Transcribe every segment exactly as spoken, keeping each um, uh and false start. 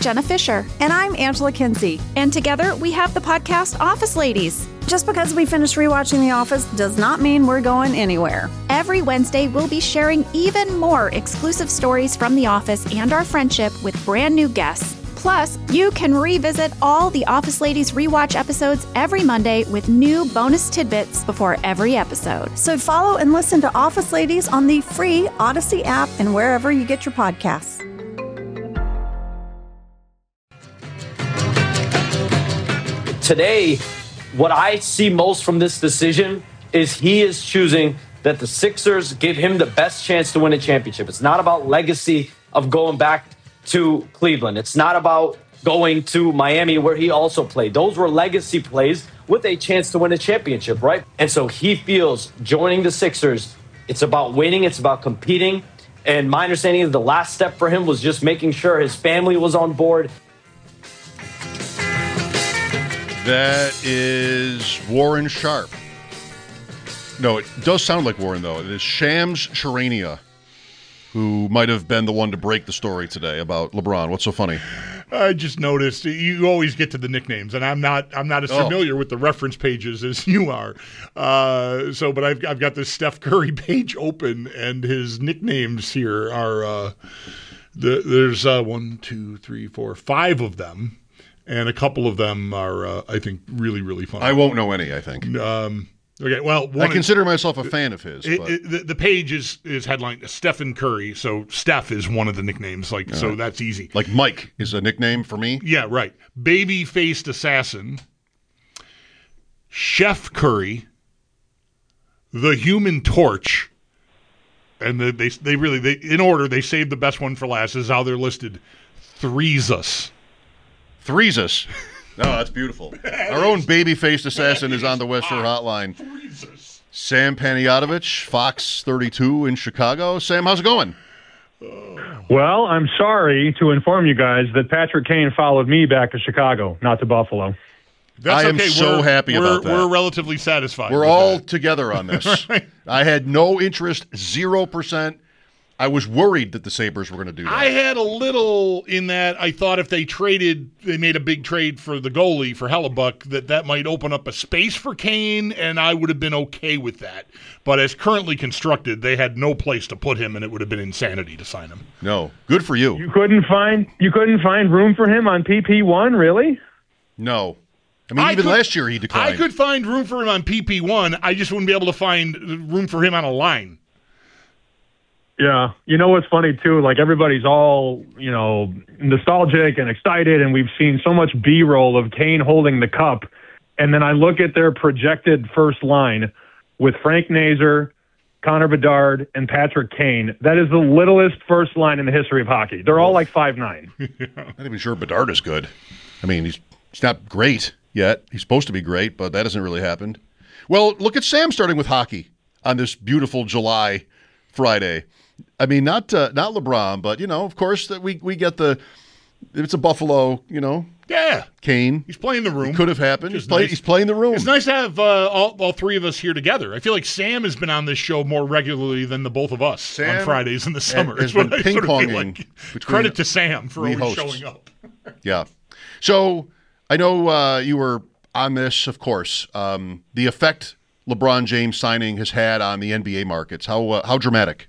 Jenna Fisher. And I'm Angela Kinsey. And together we have the podcast Office Ladies. Just because we finished rewatching The Office does not mean we're going anywhere. Every Wednesday, we'll be sharing even more exclusive stories from The Office and our friendship with brand new guests. Plus, you can revisit all the Office Ladies rewatch episodes every Monday with new bonus tidbits before every episode. So follow and listen to Office Ladies on the free Odyssey app and wherever you get your podcasts. Today, what I see most from this decision is he is choosing that the Sixers give him the best chance to win a championship. It's not about legacy of going back to Cleveland. It's not about going to Miami where he also played. Those were legacy plays with a chance to win a championship, right? And so he feels joining the Sixers, it's about winning, it's about competing. And my understanding is the last step for him was just making sure his family was on board. That is Warren Sharp. No, it does sound like Warren, though. It is Shams Charania, who might have been the one to break the story today about LeBron. What's so funny? I just noticed you always get to the nicknames, and I'm not I'm not as familiar oh. with the reference pages as you are. Uh, so, but I've I've got this Steph Curry page open, and his nicknames here are uh, the, there's uh, one, two, three, four, five of them, and a couple of them are uh, I think really really fun. I won't know any. I think. Um, Okay, well, one I consider myself a fan of his. It, but. it, the, the page is, is headlined Stephen Curry, so Steph is one of the nicknames, like uh, so that's easy. Like Mike is a nickname for me? Yeah, right. Baby-faced assassin, Chef Curry, the Human Torch, and the, they they really, they in order, they saved the best one for last. This is how they're listed. Threesus. Threesus. No, that's beautiful. Our own baby-faced assassin is on the West Shore Hotline. Sam Panayotovich, Fox thirty-two in Chicago. Sam, how's it going? Well, I'm sorry to inform you guys that Patrick Kane followed me back to Chicago, not to Buffalo. That's I am okay. so we're, happy we're, about that. We're relatively satisfied. We're with all that. together on this. I had no interest, zero percent. I was worried that the Sabres were going to do that. I had a little in that I thought if they traded, they made a big trade for the goalie, for Hellebuck, that that might open up a space for Kane, and I would have been okay with that. But as currently constructed, they had no place to put him, and it would have been insanity to sign him. No. Good for you. You couldn't find you couldn't find room for him on P P one, really? No. I mean, I even could, last year he declined. I could find room for him on P P one. I just wouldn't be able to find room for him on a line. Yeah. You know what's funny, too? Like, everybody's all, you know, nostalgic and excited, and we've seen so much B-roll of Kane holding the cup. And then I look at their projected first line with Frank Nazar, Connor Bedard, and Patrick Kane. That is the littlest first line in the history of hockey. They're all like five nine. Not even sure Bedard is good. I mean, he's, he's not great yet. He's supposed to be great, but that hasn't really happened. Well, look at Sam starting with hockey on this beautiful July Friday. I mean, not uh, not LeBron, but, you know, of course, that we, we get the – it's a Buffalo, you know. Yeah. Kane. He's playing the room. It could have happened. He's, play, nice. he's playing the room. It's nice to have uh, all, all three of us here together. I feel like Sam has been on this show more regularly than the both of us Sam on Fridays in the summer. has been ping-ponging. Like. Credit to Sam for always hosts. showing up. Yeah. So I know uh, you were on this, of course. Um, the effect LeBron James signing has had on the N B A markets. How uh, how dramatic?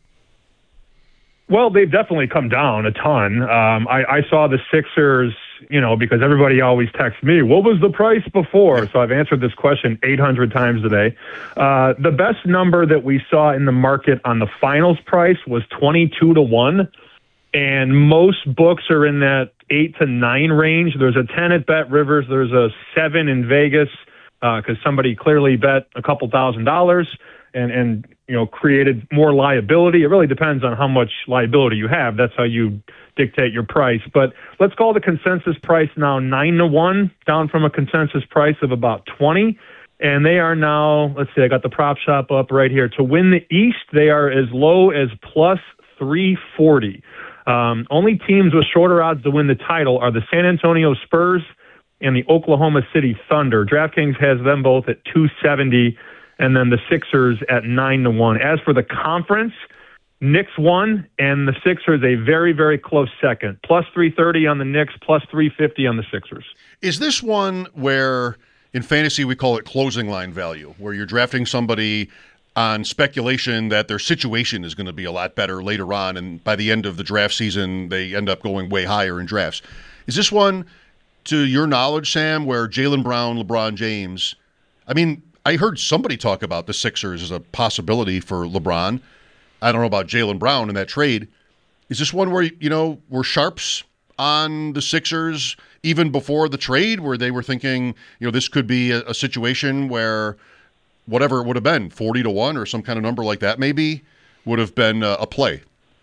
Well, they've definitely come down a ton. Um, I, I saw the Sixers, you know, because everybody always texts me, what was the price before? So I've answered this question eight hundred times today. Uh, the best number that we saw in the market on the finals price was twenty-two to one. And most books are in that eight to nine range. There's a ten at Bet Rivers. There's a seven in Vegas because uh, somebody clearly bet a couple thousand dollars and, and, you know, created more liability. It really depends on how much liability you have. That's how you dictate your price. But let's call the consensus price now nine to one, down from a consensus price of about twenty. And they are now, let's see, I got the prop shop up right here. To win the East, they are as low as plus three forty. Um, only teams with shorter odds to win the title are the San Antonio Spurs and the Oklahoma City Thunder. DraftKings has them both at two seventy, and then the Sixers at nine to one. As for the conference, Knicks one, and the Sixers a very, very close second. Plus three thirty on the Knicks, plus three fifty on the Sixers. Is this one where, in fantasy, we call it closing line value, where you're drafting somebody on speculation that their situation is going to be a lot better later on, and by the end of the draft season, they end up going way higher in drafts? Is this one, to your knowledge, Sam, where Jaylen Brown, LeBron James, I mean, I heard somebody talk about the Sixers as a possibility for LeBron. I don't know about Jaylen Brown in that trade. Is this one where, you know, were sharps on the Sixers even before the trade, where they were thinking, you know, this could be a, a situation where whatever it would have been, forty to one or some kind of number like that maybe, would have been a, a play?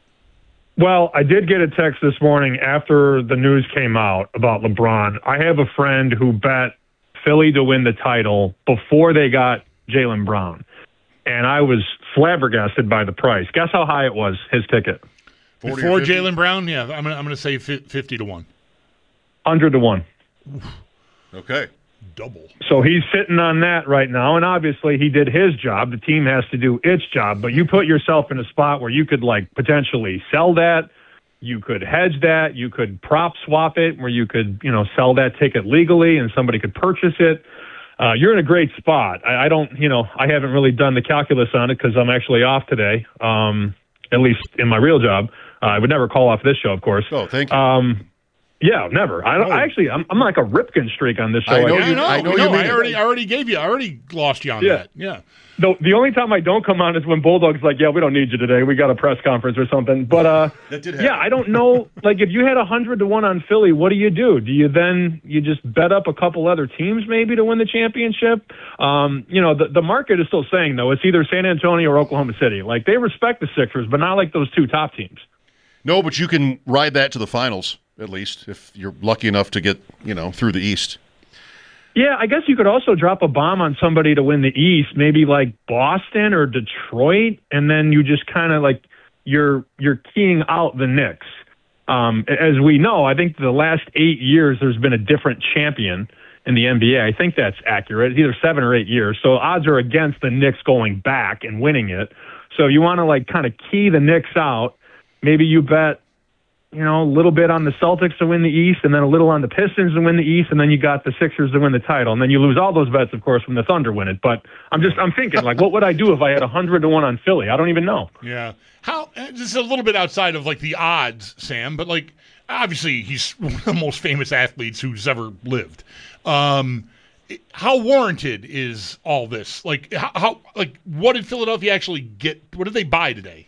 Well, I did get a text this morning after the news came out about LeBron. I have a friend who bet Philly to win the title before they got Jaylen Brown. And I was flabbergasted by the price. Guess how high it was, his ticket? Before Jaylen Brown? Yeah, I'm going I'm to say fifty to one. one hundred to one. Okay. Double. So he's sitting on that right now, and obviously he did his job. The team has to do its job, but you put yourself in a spot where you could, like, potentially sell that. You could hedge that. You could prop swap it, where you could, you know, sell that ticket legally and somebody could purchase it. Uh, you're in a great spot. I, I don't, you know, I haven't really done the calculus on it because I'm actually off today, um, at least in my real job. Uh, I would never call off this show, of course. Oh, thank you. Um, yeah, never. I, don't, I actually, I'm, I'm like a Ripken streak on this show. I know yeah, you. I know. I know no, you. Mean I already, it. I already gave you. I already lost you on Yeah. that. Yeah. The, the only time I don't come on is when Bulldog's like, yeah, we don't need you today. We got a press conference or something. But, uh, that did happen. yeah, I don't know. Like, if you had one hundred to one on Philly, what do you do? Do you then, you just bet up a couple other teams maybe to win the championship? Um, you know, the, the market is still saying, though, it's either San Antonio or Oklahoma City. Like, they respect the Sixers, but not like those two top teams. No, but you can ride that to the finals, at least, if you're lucky enough to get, you know, through the East. Yeah, I guess you could also drop a bomb on somebody to win the East, maybe like Boston or Detroit, and then you just kind of like you're you're keying out the Knicks. Um, as we know, I think the last eight years there's been a different champion in the N B A. I think that's accurate. It's either seven or eight years. So odds are against the Knicks going back and winning it. So you want to like kind of key the Knicks out. Maybe you bet, you know, a little bit on the Celtics to win the East, and then a little on the Pistons to win the East, and then you got the Sixers to win the title, and then you lose all those bets, of course, when the Thunder win it. But I'm just, I'm thinking, like, what would I do if I had one hundred to one on Philly? I don't even know. Yeah. How? This is a little bit outside of like the odds, Sam, but like obviously he's one of the most famous athletes who's ever lived. Um, how warranted is all this? Like, how, how? Like, what did Philadelphia actually get? What did they buy today?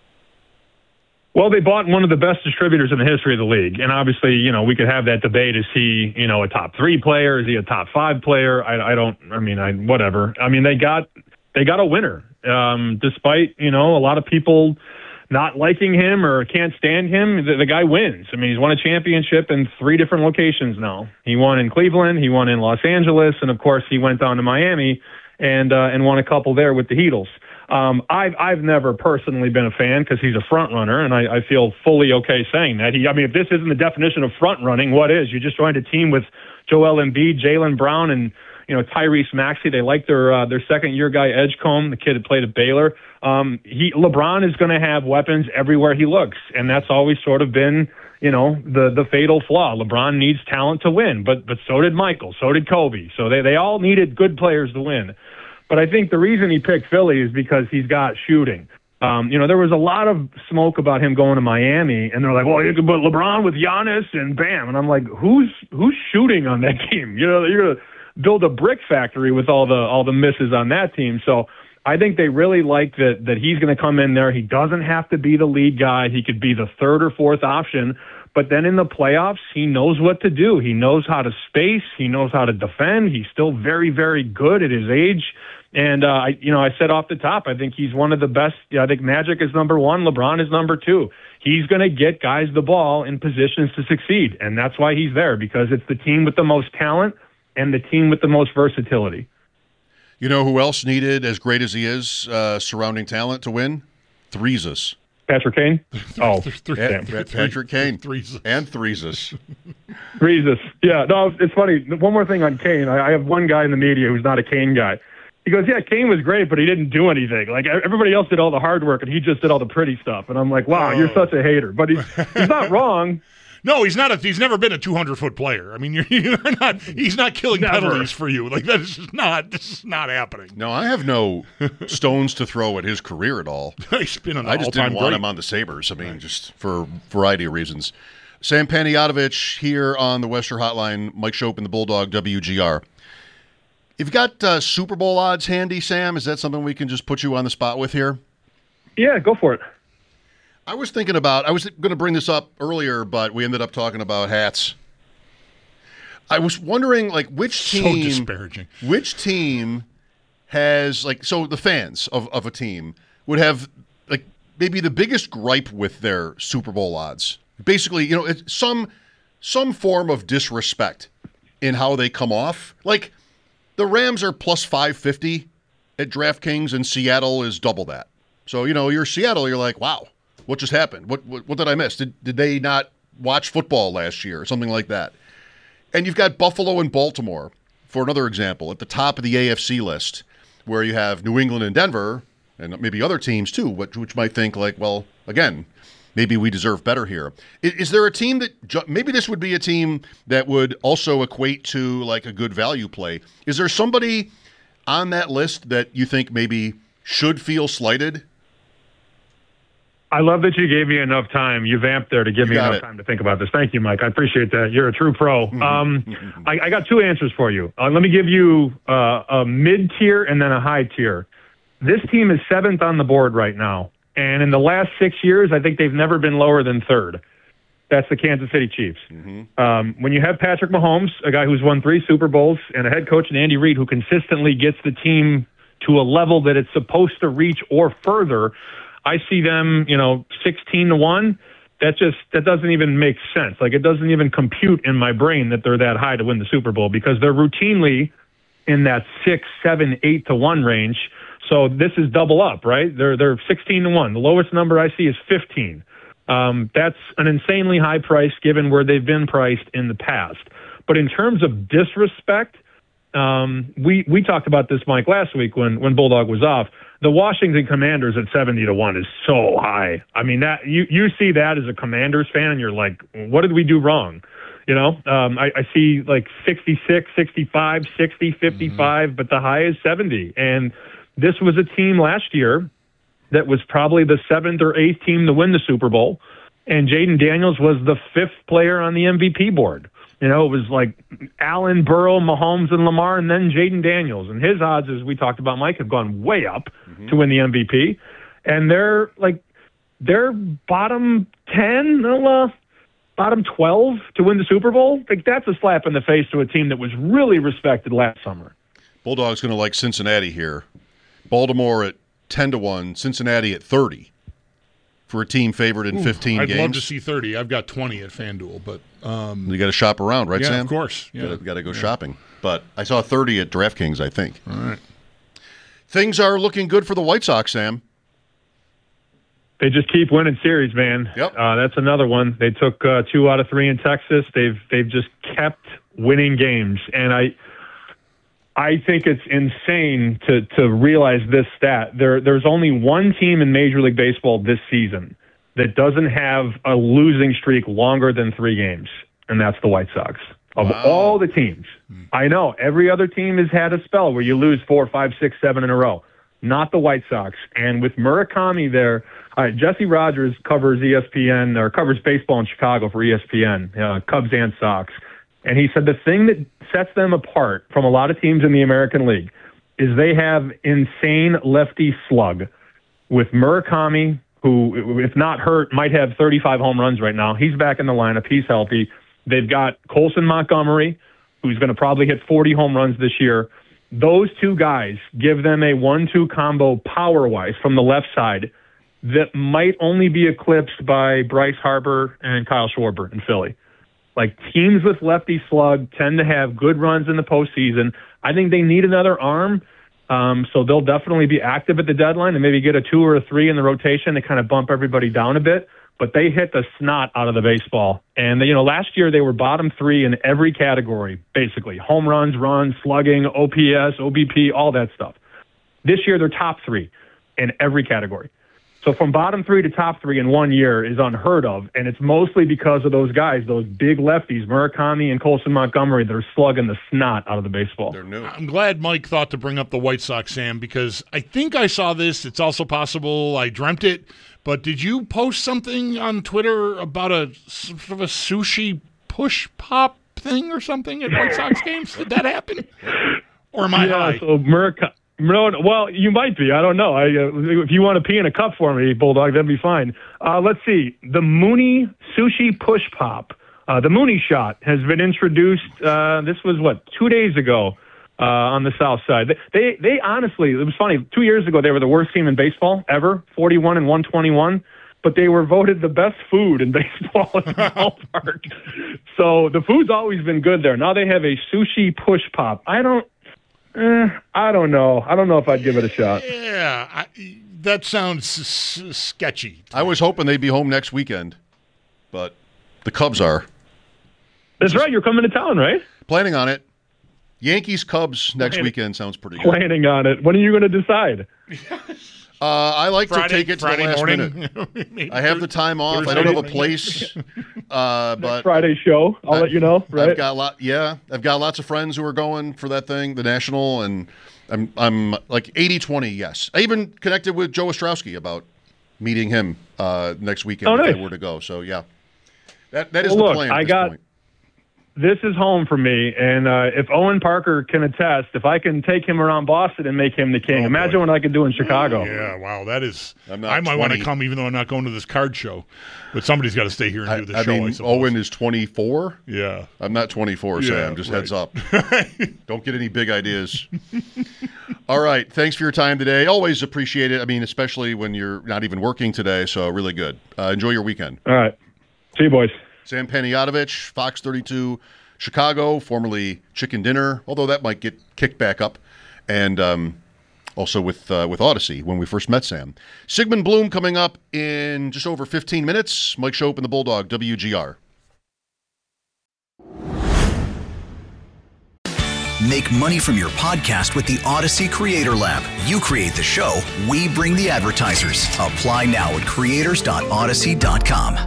Well, they bought one of the best distributors in the history of the league. And obviously, you know, we could have that debate. Is he, you know, a top three player? Is he a top five player? I, I don't, I mean, I, whatever. I mean, they got, they got a winner. Um, despite, you know, a lot of people not liking him or can't stand him, the, the guy wins. I mean, he's won a championship in three different locations now. He won in Cleveland, he won in Los Angeles, and of course he went down to Miami and, uh, and won a couple there with the Heatles. Um, I've I've never personally been a fan because he's a front runner, and I, I feel fully okay saying that. He, I mean, if this isn't the definition of front running, what is? You just joined a team with Joel Embiid, Jaylen Brown, and you know Tyrese Maxey. They like their uh, their second year guy Edgecombe, the kid that played at Baylor. Um, he LeBron is going to have weapons everywhere he looks, and that's always sort of been you know the the fatal flaw. LeBron needs talent to win, but but so did Michael, so did Kobe. So they they all needed good players to win. But I think the reason he picked Philly is because he's got shooting. Um, you know, there was a lot of smoke about him going to Miami, and they're like, well, you could put LeBron with Giannis and bam. And I'm like, who's who's shooting on that team? You know, you're going to build a brick factory with all the all the misses on that team. So I think they really like that that he's going to come in there. He doesn't have to be the lead guy. He could be the third or fourth option. But then in the playoffs, he knows what to do. He knows how to space. He knows how to defend. He's still very, very good at his age. And, uh, I, you know, I said off the top, I think he's one of the best. I think Magic is number one. LeBron is number two. He's going to get guys the ball in positions to succeed. And that's why he's there, because it's the team with the most talent and the team with the most versatility. You know who else needed, as great as he is, uh, surrounding talent to win? Threesus. Patrick Kane? Oh, and, Patrick Kane. Threesus. And Threesus. Threesus. Yeah, no, it's funny. One more thing on Kane. I have one guy in the media who's not a Kane guy. He goes, yeah, Kane was great, but he didn't do anything. Like, everybody else did all the hard work, and he just did all the pretty stuff. And I'm like, wow, oh. you're such a hater. But he's, he's not wrong. No, he's not. A, he's never been a two hundred foot player. I mean, you're, you're not. He's not killing never. penalties for you. Like that is just not. This is not happening. No, I have no stones to throw at his career at all. He's been an I just didn't want great. him on the Sabres. I mean, right. just for a variety of reasons. Sam Panayotovich here on the Western Hotline. Mike Schopp and the Bulldog W G R. You've got uh, Super Bowl odds handy, Sam. Is that something we can just put you on the spot with here? Yeah, go for it. I was thinking about, I was going to bring this up earlier, but we ended up talking about hats. I was wondering, like, which team, so disparaging. Which team has, like, so the fans of, of a team would have, like, maybe the biggest gripe with their Super Bowl odds. Basically, you know, it's some some form of disrespect in how they come off. Like, the Rams are plus five fifty at DraftKings, and Seattle is double that. So, you know, you're Seattle, you're like, wow. What just happened? What, what what did I miss? Did did they not watch football last year or something like that? And you've got Buffalo and Baltimore, for another example, at the top of the A F C list, where you have New England and Denver, and maybe other teams too, which, which might think like, well, again, maybe we deserve better here. Is, is there a team that, maybe this would be a team that would also equate to like a good value play? Is there somebody on that list that you think maybe should feel slighted? I love that you gave me enough time. You vamped there to give you me enough it. time to think about this. Thank you, Mike. I appreciate that. You're a true pro. Um, I, I got two answers for you. Uh, let me give you uh, a mid-tier and then a high tier. This team is seventh on the board right now. And in the last six years, I think they've never been lower than third. That's the Kansas City Chiefs. Mm-hmm. Um, when you have Patrick Mahomes, a guy who's won three Super Bowls, and a head coach in Andy Reid who consistently gets the team to a level that it's supposed to reach or further, I see them, you know, sixteen to one. That just, that doesn't even make sense. Like, it doesn't even compute in my brain that they're that high to win the Super Bowl because they're routinely in that six, seven, eight to one range. So this is double up, right? They're, they're sixteen to one. The lowest number I see is fifteen. Um, that's an insanely high price given where they've been priced in the past. But in terms of disrespect, um, we, we talked about this, Mike, last week when, when Bulldog was off. The Washington Commanders at seventy to one is so high. I mean, that you, you see that as a Commanders fan, and you're like, what did we do wrong? You know, um, I, I see like sixty-six, sixty-five, sixty, fifty-five, mm-hmm. but the high is seventy. And this was a team last year that was probably the seventh or eighth team to win the Super Bowl, and Jaden Daniels was the fifth player on the M V P board. You know, it was like Allen, Burrow, Mahomes, and Lamar, and then Jaden Daniels. And his odds, as we talked about, Mike, have gone way up mm-hmm. to win the M V P. And they're like, they're bottom ten, uh, bottom twelve to win the Super Bowl. Like, that's a slap in the face to a team that was really respected last summer. Bulldog's going to like Cincinnati here. Baltimore at ten to one, Cincinnati at thirty. For a team favored in fifteen I'd games. I'd love to see thirty. I've got twenty at FanDuel, but um, you got to shop around, right, yeah, Sam? Yeah, of course. Yeah, got to go yeah. shopping. But I saw thirty at DraftKings, I think. All right. Things are looking good for the White Sox, Sam. They just keep winning series, man. Yep. Uh, that's another one. They took uh, two out of three in Texas. They've they've just kept winning games, and I. I think it's insane to to realize this stat. There, there's only one team in Major League Baseball this season that doesn't have a losing streak longer than three games, and that's the White Sox. Of wow. all the teams, I know every other team has had a spell where you lose four, five, six, seven in a row. Not the White Sox. And with Murakami there, uh, Jesse Rogers covers E S P N or covers baseball in Chicago for E S P N, uh, Cubs and Sox. And he said the thing that sets them apart from a lot of teams in the American League is they have insane lefty slug with Murakami, who, if not hurt, might have thirty-five home runs right now. He's back in the lineup. He's healthy. They've got Colson Montgomery, who's going to probably hit forty home runs this year. Those two guys give them a one two combo power-wise from the left side that might only be eclipsed by Bryce Harper and Kyle Schwarber in Philly. Like, teams with lefty slug tend to have good runs in the postseason. I think they need another arm, um, so they'll definitely be active at the deadline and maybe get a two or a three in the rotation to kind of bump everybody down a bit. But they hit the snot out of the baseball. And, you know, last year they were bottom three in every category, basically. Home runs, runs, slugging, O P S, O B P, all that stuff. This year, they're top three in every category. So from bottom three to top three in one year is unheard of, and it's mostly because of those guys, those big lefties, Murakami and Colson Montgomery, that are slugging the snot out of the baseball. They're new. I'm glad Mike thought to bring up the White Sox, Sam, because I think I saw this. It's also possible I dreamt it, but did you post something on Twitter about a sort of a sushi push pop thing or something at White Sox games? Did that happen? Or am I yeah, high? So Murakami. No, no, well, you might be. I don't know. I, uh, if you want to pee in a cup for me, Bulldog, that'd be fine. Uh, let's see. The Mooney Sushi Push Pop, uh, the Mooney Shot, has been introduced. Uh, this was, what, two days ago uh, on the South Side. They, they, they honestly, it was funny. Two years ago, they were the worst team in baseball ever, forty-one and one twenty-one. But they were voted the best food in baseball in the ballpark. So the food's always been good there. Now they have a Sushi Push Pop. I don't. Eh, I don't know. I don't know if I'd give it a shot. Yeah, I, that sounds s- s- sketchy. I was hoping they'd be home next weekend, but the Cubs are. That's right. You're coming to town, right? Planning on it. Yankees Cubs next Planning. weekend sounds pretty good. Planning on it. When are you going to decide? Uh, I like Friday, to take it to Friday the last morning. minute. I have the time off. Thursday I don't have a morning. place, uh, but Friday show. I'll I- let you know. Right? I've got a lot. Yeah, I've got lots of friends who are going for that thing, the national, and I'm I'm like eighty twenty. Yes, I even connected with Joe Ostrowski about meeting him uh, next weekend Oh, if nice. I were to go. So yeah, that that is Well, the look, plan. At I this got- point. This is home for me, and uh, if Owen Parker can attest, if I can take him around Boston and make him the king, Oh, imagine boy. what I could do in Chicago. Yeah, wow, that is. I'm not I might want to twenty. come, even though I'm not going to this card show. But somebody's got to stay here and I, do the I show. I mean, suppose. Owen is twenty-four. Yeah. I'm not twenty-four, Yeah, Sam. Just right. heads up. Don't get any big ideas. All right. Thanks for your time today. Always appreciate it. I mean, especially when you're not even working today. So really good. Uh, enjoy your weekend. All right. See you, boys. Sam Panayotovich, Fox thirty-two, Chicago, formerly Chicken Dinner, although that might get kicked back up. And um, also with uh, with Odyssey when we first met Sam. Sigmund Bloom coming up in just over fifteen minutes. Mike Shope and the Bulldog, W G R. Make money from your podcast with the Odyssey Creator Lab. You create the show, we bring the advertisers. Apply now at creators dot odyssey dot com.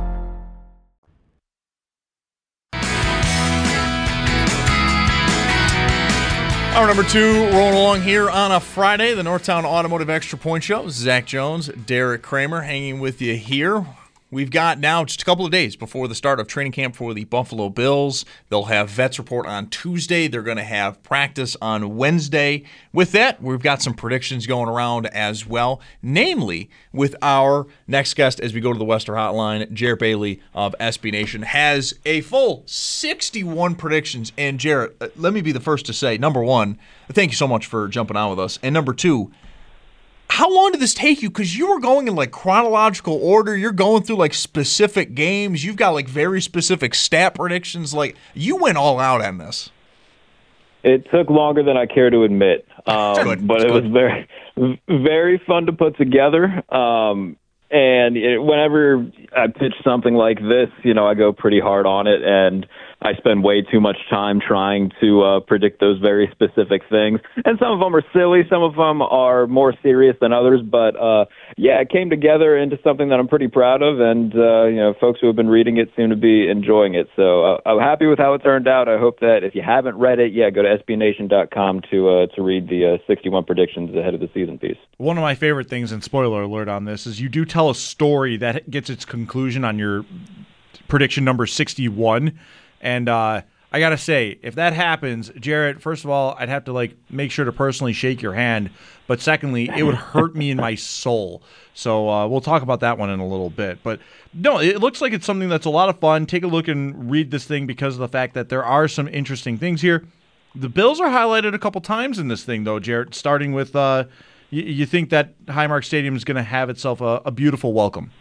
Hour number two, rolling along here on a Friday, the Northtown Automotive Extra Point Show. Zach Jones, Derek Kramer hanging with you here. We've got now just a couple of days before the start of training camp for the Buffalo Bills. They'll have Vets Report on Tuesday. They're going to have practice on Wednesday. With that, we've got some predictions going around as well, namely with our next guest as we go to the Western Hotline. Jarrett Bailey of S B Nation has a full sixty-one predictions. And Jarrett, uh, let me be the first to say, number one, thank you so much for jumping on with us. And number two, how long did this take you? Because you were going in like chronological order. You're going through like specific games. You've got like very specific stat predictions. Like you went all out on this. It took longer than I care to admit, um, Good. but it Good. was very, very fun to put together. Um, and it, whenever I pitch something like this, you know, I go pretty hard on it, and I spend way too much time trying to uh, predict those very specific things. And some of them are silly, some of them are more serious than others. But uh, yeah, it came together into something that I'm pretty proud of, and uh, you know, folks who have been reading it seem to be enjoying it. So uh, I'm happy with how it turned out. I hope that if you haven't read it, yeah, go to S B nation dot com to uh, to read the uh, sixty-one predictions ahead of the season piece. One of my favorite things, and spoiler alert on this, is you do tell a story that gets its conclusion on your prediction number sixty-one. And uh, I got to say, if that happens, Jarrett, first of all, I'd have to like make sure to personally shake your hand. But secondly, it would hurt me in my soul. So uh, we'll talk about that one in a little bit. But no, it looks like it's something that's a lot of fun. Take a look and read this thing because of the fact that there are some interesting things here. The Bills are highlighted a couple times in this thing, though, Jarrett, starting with uh, you, you think that Highmark Stadium is going to have itself a, a beautiful welcome.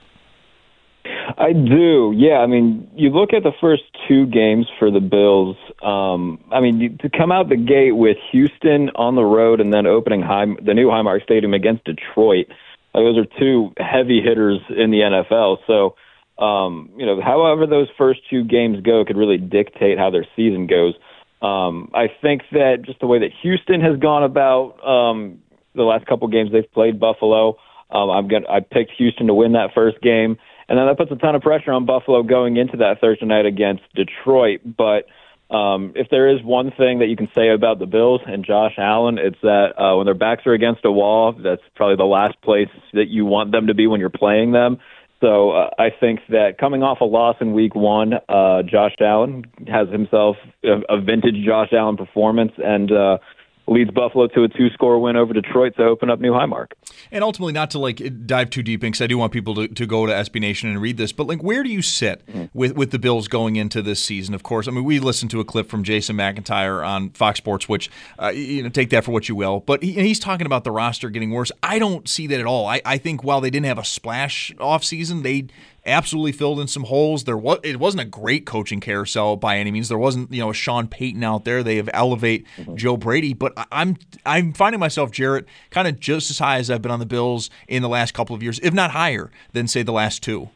I do, yeah. I mean, you look at the first two games for the Bills. Um, I mean, you, to come out the gate with Houston on the road and then opening High, the new Highmark Stadium against Detroit, uh, those are two heavy hitters in the N F L. So, um, you know, however those first two games go could really dictate how their season goes. Um, I think that just the way that Houston has gone about, um, the last couple games they've played Buffalo. Um, I'm gonna I picked Houston to win that first game, and then that puts a ton of pressure on Buffalo going into that Thursday night against Detroit. But um, if there is one thing that you can say about the Bills and Josh Allen, it's that uh, when their backs are against a wall, that's probably the last place that you want them to be when you're playing them. So uh, I think that coming off a loss in week one, uh, Josh Allen has himself a, a vintage Josh Allen performance and uh, leads Buffalo to a two-score win over Detroit to open up new high mark. And ultimately, not to like dive too deep in, because I do want people to, to go to S B Nation and read this, but like, where do you sit mm-hmm. with, with the Bills going into this season? Of course, I mean, we listened to a clip from Jason McIntyre on Fox Sports, which, uh, you know, take that for what you will, but he, he's talking about the roster getting worse. I don't see that at all. I, I think while they didn't have a splash offseason, they absolutely filled in some holes. There was it wasn't a great coaching carousel by any means. There wasn't, you know, a Sean Payton out there. They have elevate mm-hmm. Joe Brady, but I'm I'm finding myself, Jarrett, kind of just as high as I've been on the Bills in the last couple of years, if not higher than say the last two.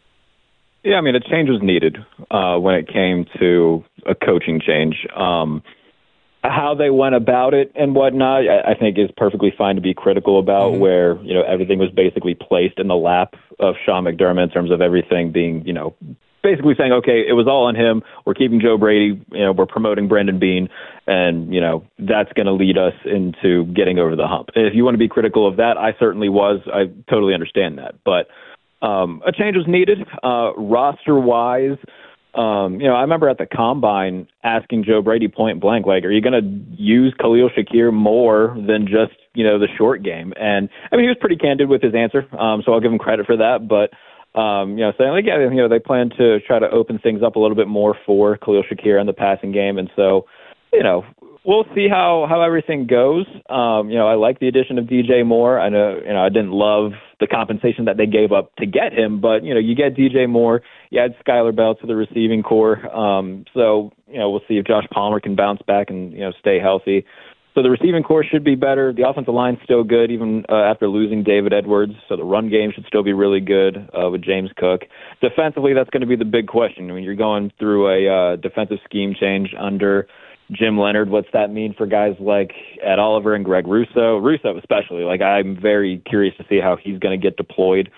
Yeah, I mean, a change was needed uh, when it came to a coaching change. Um, how they went about it and whatnot, I think is perfectly fine to be critical about, mm-hmm. where, you know, everything was basically placed in the lap of Sean McDermott in terms of everything being, you know, basically saying, okay, it was all on him. We're keeping Joe Brady. You know, we're promoting Brandon Beane, and, you know, that's going to lead us into getting over the hump. If you want to be critical of that, I certainly was. I totally understand that. But um, a change was needed. Uh, roster-wise, Um, you know, I remember at the Combine asking Joe Brady point blank, like, are you going to use Khalil Shakir more than just, you know, the short game? And, I mean, he was pretty candid with his answer, um, so I'll give him credit for that. But, um, you know, saying, like, yeah, you know, they plan to try to open things up a little bit more for Khalil Shakir in the passing game. And so, you know, we'll see how, how everything goes. Um, you know, I like the addition of D J Moore. I know, you know, I didn't love the compensation that they gave up to get him, but, you know, you get D J Moore, you add Skylar Bell to the receiving core. Um, so, you know, we'll see if Josh Palmer can bounce back and, you know, stay healthy. So the receiving core should be better. The offensive line's still good, even uh, after losing David Edwards. So the run game should still be really good uh, with James Cook. Defensively, that's going to be the big question. I mean, you're going through a uh, defensive scheme change under Jim Leonard. What's that mean for guys like Ed Oliver and Greg Russo? Russo especially. Like, I'm very curious to see how he's going to get deployed.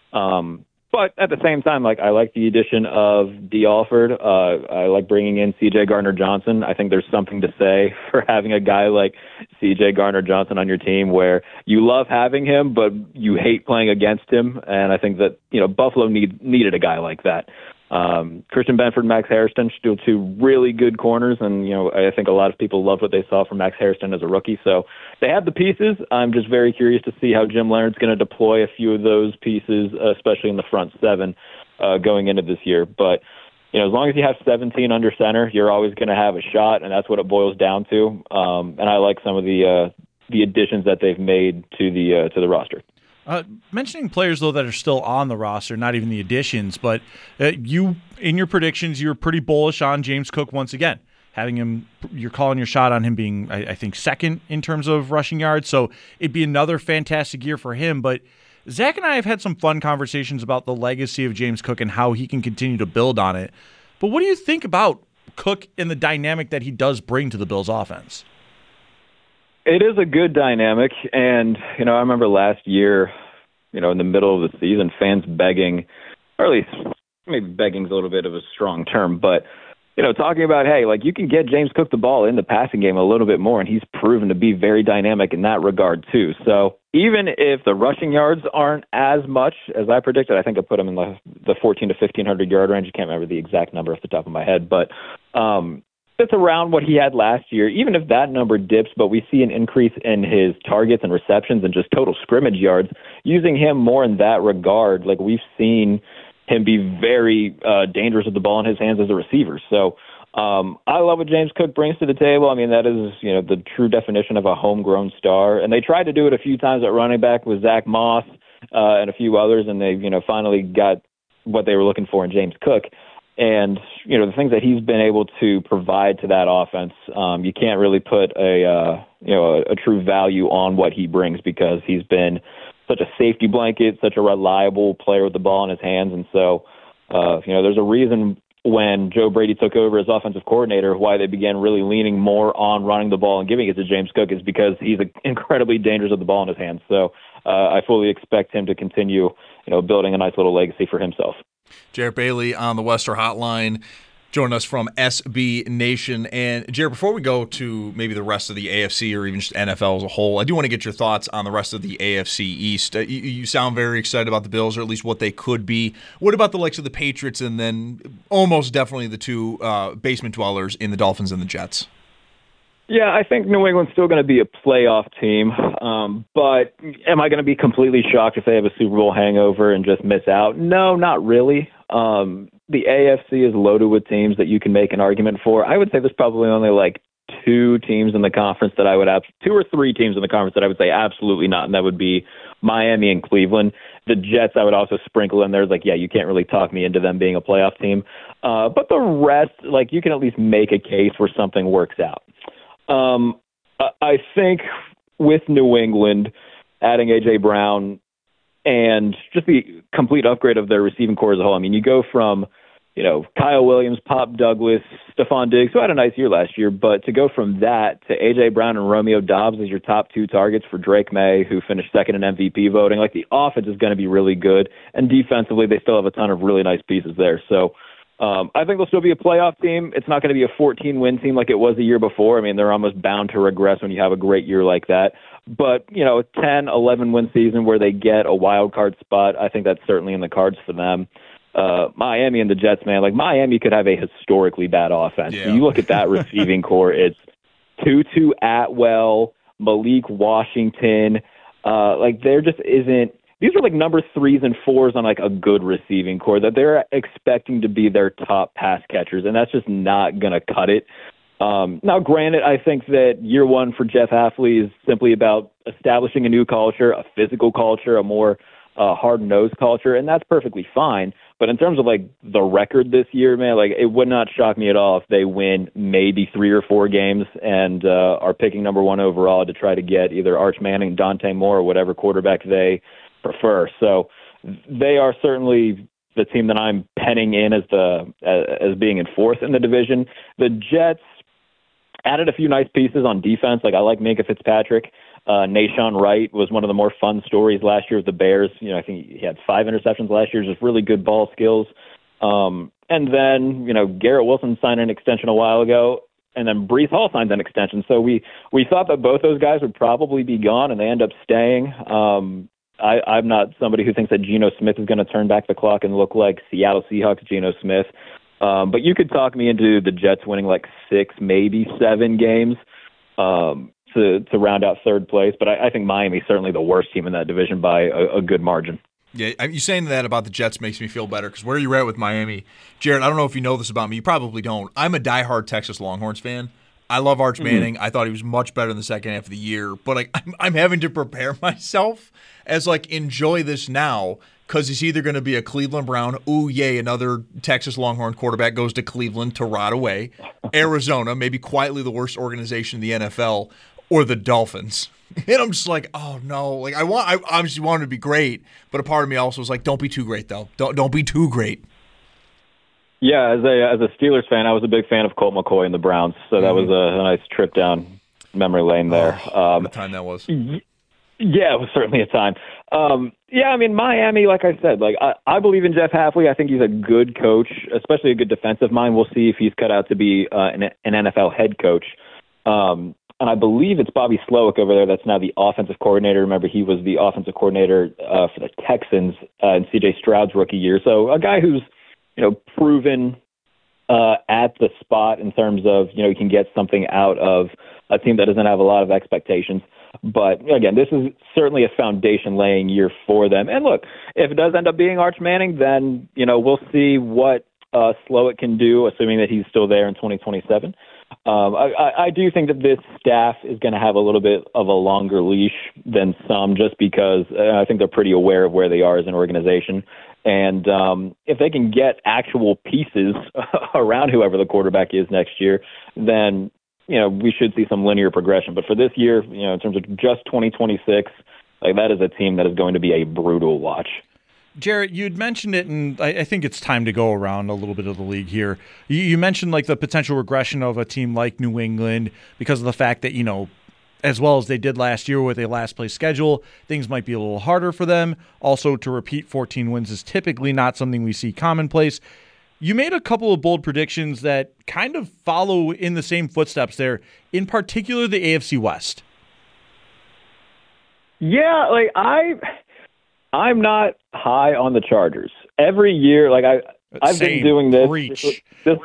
Um, but at the same time, like, I like the addition of D. Alford. Uh, I like bringing in C J Gardner-Johnson. I think there's something to say for having a guy like C J Gardner-Johnson on your team where you love having him, but you hate playing against him. And I think that, you know, Buffalo need, needed a guy like that. Um, Christian Benford, Max Hairston, still two really good corners, and, you know, I think a lot of people loved what they saw from Max Hairston as a rookie. So they have the pieces. I'm just very curious to see how Jim Leonard's going to deploy a few of those pieces, especially in the front seven, uh, going into this year. But, you know, as long as you have seventeen under center, you're always going to have a shot, and that's what it boils down to. Um, and I like some of the uh, the additions that they've made to the uh, to the roster. Uh, mentioning players, though, that are still on the roster, not even the additions, but uh, you, in your predictions, you were pretty bullish on James Cook once again. Having him, you're calling your shot on him being, I, I think, second in terms of rushing yards, so it'd be another fantastic year for him. But Zach and I have had some fun conversations about the legacy of James Cook and how he can continue to build on it. But what do you think about Cook and the dynamic that he does bring to the Bills' offense? It is a good dynamic, and, you know, I remember last year, you know, in the middle of the season, fans begging, or at least maybe begging is a little bit of a strong term, but, you know, talking about, hey, like, you can get James Cook the ball in the passing game a little bit more, and he's proven to be very dynamic in that regard, too. So even if the rushing yards aren't as much as I predicted, I think I put him in the, the fourteen to fifteen hundred yard range. I can't remember the exact number off the top of my head, but, um, it's around what he had last year. Even if that number dips, but we see an increase in his targets and receptions and just total scrimmage yards, using him more in that regard, like, we've seen him be very uh, dangerous with the ball in his hands as a receiver. So um, I love what James Cook brings to the table. I mean, that is, you know, the true definition of a homegrown star. And they tried to do it a few times at running back with Zach Moss uh, and a few others, and they, you know, finally got what they were looking for in James Cook. And, you know, the things that he's been able to provide to that offense, um, you can't really put a, uh, you know, a, a true value on what he brings because he's been such a safety blanket, such a reliable player with the ball in his hands. And so, uh, you know, there's a reason when Joe Brady took over as offensive coordinator, why they began really leaning more on running the ball and giving it to James Cook is because he's incredibly dangerous with the ball in his hands. So uh, I fully expect him to continue, you know, building a nice little legacy for himself. Jarrett Bailey on the Wester Hotline, joining us from S B Nation. And Jarrett, before we go to maybe the rest of the A F C or even just N F L as a whole, I do want to get your thoughts on the rest of the A F C East. Uh, you, you sound very excited about the Bills, or at least what they could be. What about the likes of the Patriots and then almost definitely the two uh, basement dwellers in the Dolphins and the Jets? Yeah, I think New England's still going to be a playoff team, um, but am I going to be completely shocked if they have a Super Bowl hangover and just miss out? No, not really. Um, the A F C is loaded with teams that you can make an argument for. I would say there's probably only like two teams in the conference that I would have, two or three teams in the conference that I would say absolutely not, and that would be Miami and Cleveland. The Jets I would also sprinkle in there. It's like, yeah, you can't really talk me into them being a playoff team. Uh, but the rest, like, you can at least make a case where something works out. Um, I think with New England adding A J Brown and just the complete upgrade of their receiving core as a whole, I mean, you go from, you know, Kyle Williams, Pop Douglas, Stephon Diggs, who had a nice year last year, but to go from that to A J Brown and Romeo Doubs as your top two targets for Drake May, who finished second in M V P voting, like, the offense is going to be really good, and defensively they still have a ton of really nice pieces there. So Um, I think they'll still be a playoff team. It's not going to be a fourteen-win team like it was the year before. I mean, they're almost bound to regress when you have a great year like that. But, you know, a ten, eleven-win season where they get a wild card spot, I think that's certainly in the cards for them. Uh, Miami and the Jets, man, like, Miami could have a historically bad offense. Yeah. So you look at that receiving core, it's Tutu Atwell, Malik Washington. Uh, like, there just isn't. These are like number threes and fours on like a good receiving core that they're expecting to be their top pass catchers, and that's just not going to cut it. Um, now, granted, I think that year one for Jeff Hafley is simply about establishing a new culture, a physical culture, a more uh, hard-nosed culture, and that's perfectly fine. But in terms of like the record this year, man, like, it would not shock me at all if they win maybe three or four games and uh, are picking number one overall to try to get either Arch Manning, Dante Moore, or whatever quarterback they prefer. So they are certainly the team that I'm penning in as the as, as being in fourth in the division. The Jets added a few nice pieces on defense. Like, I like Minkah Fitzpatrick. Uh, Nashawn Wright was one of the more fun stories last year with the Bears. You know, I think he had five interceptions last year, just really good ball skills. Um, and then, you know, Garrett Wilson signed an extension a while ago, and then Breece Hall signed an extension. So we, we thought that both those guys would probably be gone, and they end up staying. Um, I, I'm not somebody who thinks that Geno Smith is going to turn back the clock and look like Seattle Seahawks Geno Smith. Um, but you could talk me into the Jets winning like six, maybe seven games um, to to round out third place. But I, I think Miami's certainly the worst team in that division by a, a good margin. Yeah, you saying that about the Jets makes me feel better, because where you're at with Miami, Jared, I don't know if you know this about me. You probably don't. I'm a diehard Texas Longhorns fan. I love Arch Manning. Mm-hmm. I thought he was much better in the second half of the year. But like, I'm, I'm having to prepare myself as, like, enjoy this now, because he's either going to be a Cleveland Brown, ooh, yay, another Texas Longhorn quarterback goes to Cleveland to rot away, Arizona, maybe quietly the worst organization in the N F L, or the Dolphins. And I'm just like, oh, no. Like, I want, I obviously want him to be great, but a part of me also was like, don't be too great, though. Don't, don't be too great. Yeah, as a as a Steelers fan, I was a big fan of Colt McCoy and the Browns, so that was a, a nice trip down memory lane there. Oh, um, what a time that was. Yeah, it was certainly a time. Um, yeah, I mean, Miami, like I said, like I, I believe in Jeff Hafley. I think he's a good coach, especially a good defensive mind. We'll see if he's cut out to be uh, an, an N F L head coach. Um, and I believe it's Bobby Slowick over there that's now the offensive coordinator. Remember, he was the offensive coordinator uh, for the Texans uh, in C J Stroud's rookie year. So a guy who's, you know, proven uh, at the spot in terms of, you know, he can get something out of a team that doesn't have a lot of expectations. But, again, this is certainly a foundation-laying year for them. And, look, if it does end up being Arch Manning, then, you know, we'll see what uh, Slowick can do, assuming that he's still there in twenty twenty-seven. Um, I, I do think that this staff is going to have a little bit of a longer leash than some, just because uh, I think they're pretty aware of where they are as an organization. And um, if they can get actual pieces around whoever the quarterback is next year, then, you know, we should see some linear progression. But for this year, you know, in terms of just twenty twenty-six, like, that is a team that is going to be a brutal watch. Jarrett, you'd mentioned it, and I, I think it's time to go around a little bit of the league here. You, you mentioned like the potential regression of a team like New England because of the fact that, you know, as well as they did last year with a last place schedule, things might be a little harder for them. Also, to repeat fourteen wins is typically not something we see commonplace. You made a couple of bold predictions that kind of follow in the same footsteps there, in particular the A F C West. Yeah, like I, I'm not high on the Chargers. Every year, like I, I've Same. been doing this. Preach. this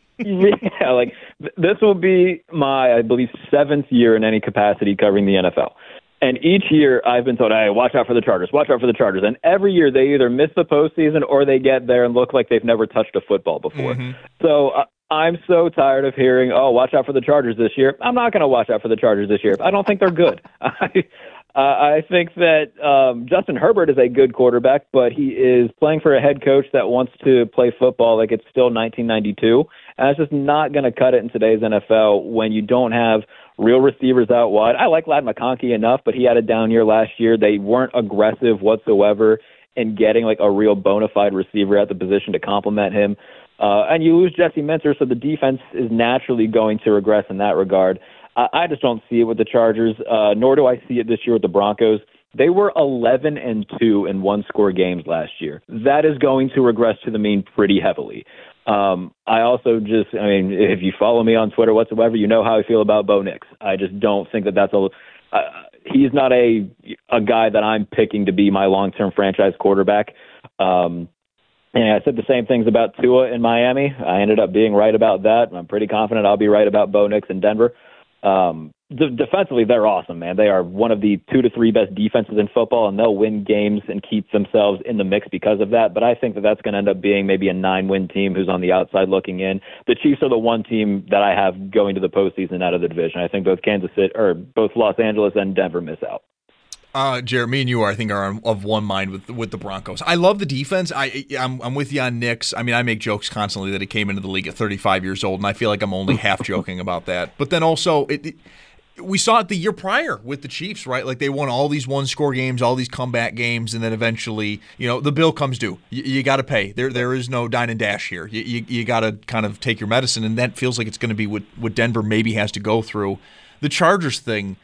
yeah, like th- this will be my, I believe, seventh year in any capacity covering the N F L. And each year I've been told, hey, watch out for the Chargers, watch out for the Chargers. And every year they either miss the postseason or they get there and look like they've never touched a football before. Mm-hmm. So uh, I'm so tired of hearing, oh, watch out for the Chargers this year. I'm not going to watch out for the Chargers this year. I don't think they're good. I, uh, I think that um, Justin Herbert is a good quarterback, but he is playing for a head coach that wants to play football like it's still nineteen ninety-two. And it's just not going to cut it in today's N F L when you don't have real receivers out wide. I like Ladd McConkey enough, but he had a down year last year. They weren't aggressive whatsoever in getting like a real bona fide receiver at the position to complement him. Uh, and you lose Jesse Minter, so the defense is naturally going to regress in that regard. I, I just don't see it with the Chargers, uh, nor do I see it this year with the Broncos. They were eleven and two in one-score games last year. That is going to regress to the mean pretty heavily. Um, I also just, I mean, if you follow me on Twitter whatsoever, you know how I feel about Bo Nix. I just don't think that that's a, uh, he's not a, a guy that I'm picking to be my long-term franchise quarterback. Um, and I said the same things about Tua in Miami. I ended up being right about that. I'm pretty confident I'll be right about Bo Nix in Denver. Um, d- defensively, they're awesome, man. They are one of the two to three best defenses in football, and they'll win games and keep themselves in the mix because of that. But I think that that's going to end up being maybe a nine-win team who's on the outside looking in. The Chiefs are the one team that I have going to the postseason out of the division. I think both Kansas City or both Los Angeles and Denver miss out. Uh, Jared, me and you are, I think, are on, of one mind with with the Broncos. I love the defense. I, I'm, I'm with you on Nix. I mean, I make jokes constantly that he came into the league at thirty-five years old, and I feel like I'm only half joking about that. But then also, it, it, we saw it the year prior with the Chiefs, right? Like they won all these one-score games, all these comeback games, and then eventually, you know, the bill comes due. You, you got to pay. There, there is no dine and dash here. You, you, you got to kind of take your medicine, and that feels like it's going to be what, what Denver maybe has to go through. The Chargers thing.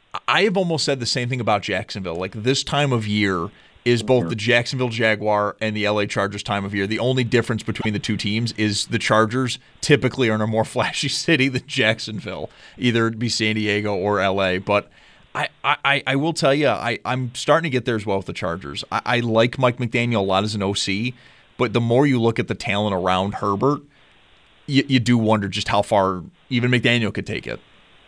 I have almost said the same thing about Jacksonville. Like this time of year is both the Jacksonville Jaguar and the L A Chargers time of year. The only difference between the two teams is the Chargers typically are in a more flashy city than Jacksonville, either it be San Diego or L A. But I, I, I will tell you, I, I'm starting to get there as well with the Chargers. I, I like Mike McDaniel a lot as an O C, but the more you look at the talent around Herbert, you, you do wonder just how far even McDaniel could take it.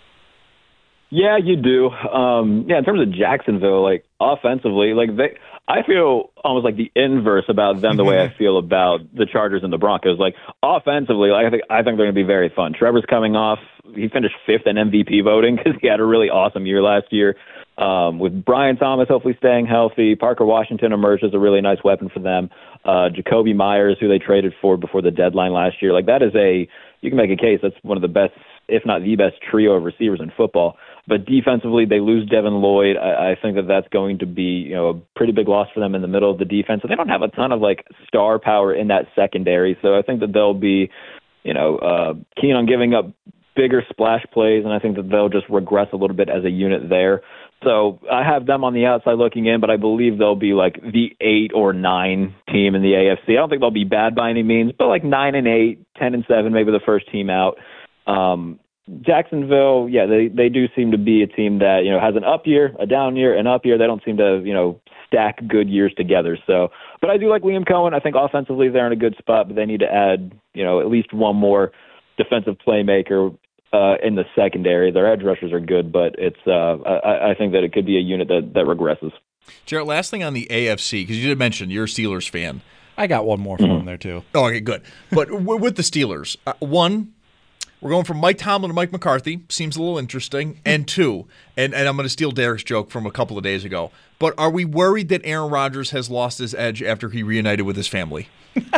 Yeah, you do. Um, yeah, in terms of Jacksonville, like offensively, like they, I feel almost like the inverse about them the way I feel about the Chargers and the Broncos. Like offensively, like I think I think they're going to be very fun. Trevor's coming off; he finished fifth in M V P voting because he had a really awesome year last year. Um, with Brian Thomas hopefully staying healthy, Parker Washington emerged as a really nice weapon for them. Uh, Jacoby Myers, who they traded for before the deadline last year, like that is a you can make a case that's one of the best, if not the best, trio of receivers in football. But defensively, they lose Devin Lloyd. I, I think that that's going to be, you know, a pretty big loss for them in the middle of the defense. So they don't have a ton of like star power in that secondary. So I think that they'll be, you know, uh, keen on giving up bigger splash plays, and I think that they'll just regress a little bit as a unit there. So I have them on the outside looking in, but I believe they'll be like the eight or nine team in the A F C. I don't think they'll be bad by any means, but like nine and eight, ten and seven, maybe the first team out. Um, Jacksonville, yeah, they, they do seem to be a team that, you know, has an up year, a down year, an up year. They don't seem to, you know, stack good years together. So, but I do like Liam Cohen. I think offensively they're in a good spot, but they need to add, you know, at least one more defensive playmaker uh, in the secondary. Their edge rushers are good, but it's uh, I, I think that it could be a unit that, that regresses. Jared, last thing on the A F C, because you did mention you're a Steelers fan. I got one more from mm-hmm. there too. Oh, okay, good. But with the Steelers, uh, one, we're going from Mike Tomlin to Mike McCarthy. Seems a little interesting. And two, and, and I'm going to steal Derek's joke from a couple of days ago, but are we worried that Aaron Rodgers has lost his edge after he reunited with his family?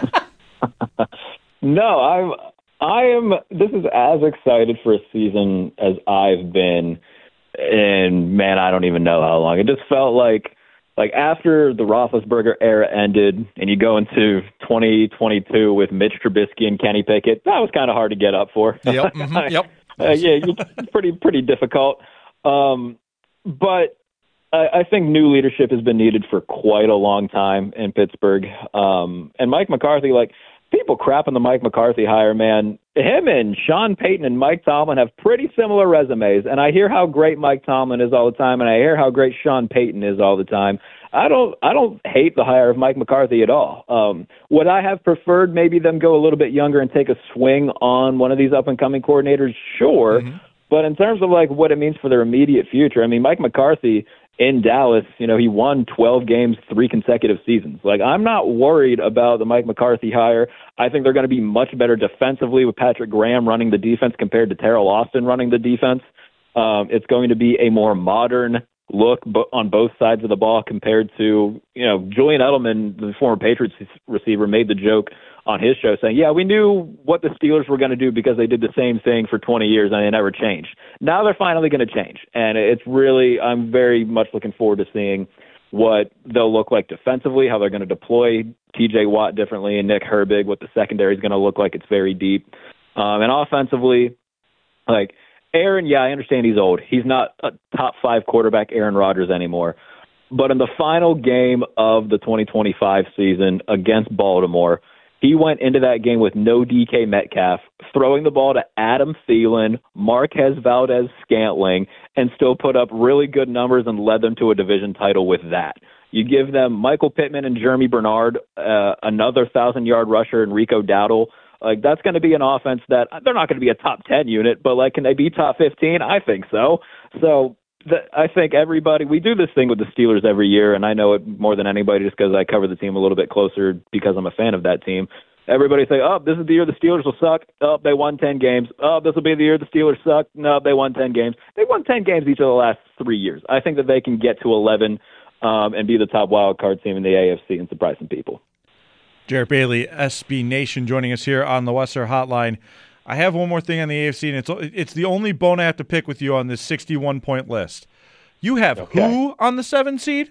No, I'm, I am, this is as excited for a season as I've been in, man, I don't even know how long. It just felt like like after the Roethlisberger era ended and you go into twenty twenty-two with Mitch Trubisky and Kenny Pickett, that was kind of hard to get up for. Yep. Mm-hmm, yep. uh, yeah, it's pretty, pretty difficult. Um, but I, I think new leadership has been needed for quite a long time in Pittsburgh. Um, and Mike McCarthy, like, people crap on the Mike McCarthy hire, man. Him and Sean Payton and Mike Tomlin have pretty similar resumes, and I hear how great Mike Tomlin is all the time, and I hear how great Sean Payton is all the time. I don't, I don't hate the hire of Mike McCarthy at all. Um, would I have preferred maybe them go a little bit younger and take a swing on one of these up and coming coordinators? Sure, mm-hmm. But in terms of like what it means for their immediate future, I mean, Mike McCarthy in Dallas, you know, he won twelve games, three consecutive seasons. Like, I'm not worried about the Mike McCarthy hire. I think they're going to be much better defensively with Patrick Graham running the defense compared to Terrell Austin running the defense. Um, it's going to be a more modern look on both sides of the ball compared to, you know, Julian Edelman, the former Patriots receiver, made the joke on his show saying, yeah, we knew what the Steelers were going to do because they did the same thing for twenty years and they never changed. Now they're finally going to change. And it's really, I'm very much looking forward to seeing what they'll look like defensively, how they're going to deploy T J Watt differently and Nick Herbig, what the secondary is going to look like. It's very deep. Um, and offensively, like Aaron, yeah, I understand he's old. He's not a top five quarterback Aaron Rodgers anymore. But in the final game of the twenty twenty-five season against Baltimore, he went into that game with no D K Metcalf, throwing the ball to Adam Thielen, Marquez Valdez-Scantling, and still put up really good numbers and led them to a division title with that. You give them Michael Pittman and Jeremy Bernard, uh, another thousand-yard rusher, and Rico Dowdle. Like, that's going to be an offense that they're not going to be a top ten unit, but, like, can they be top fifteen? I think so. So the, I think everybody, we do this thing with the Steelers every year, and I know it more than anybody just because I cover the team a little bit closer because I'm a fan of that team. Everybody say, oh, this is the year the Steelers will suck. Oh, they won ten games. Oh, this will be the year the Steelers suck. No, they won ten games. They won ten games each of the last three years. I think that they can get to eleven um, and be the top wild card team in the A F C and surprise some people. Jarrett Bailey, S B Nation, joining us here on the Western Hotline. I have one more thing on the A F C, and it's it's the only bone I have to pick with you on this sixty-one point list. You have okay. who on the seven seed?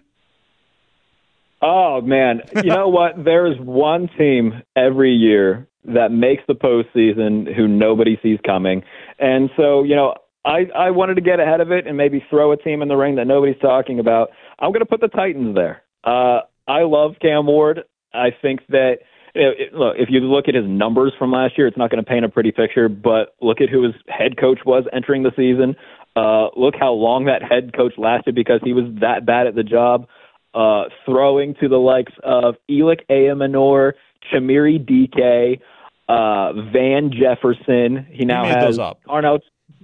Oh, man. You know what? There is one team every year that makes the postseason who nobody sees coming. And so, you know, I, I wanted to get ahead of it and maybe throw a team in the ring that nobody's talking about. I'm going to put the Titans there. Uh, I love Cam Ward. I think that, you know, it, look, if you look at his numbers from last year, it's not going to paint a pretty picture, but look at who his head coach was entering the season. Uh, look how long that head coach lasted because he was that bad at the job. Uh, throwing to the likes of Elic Ayamanor, Chamiri D K, uh, Van Jefferson. He now he made has those up. Arnold.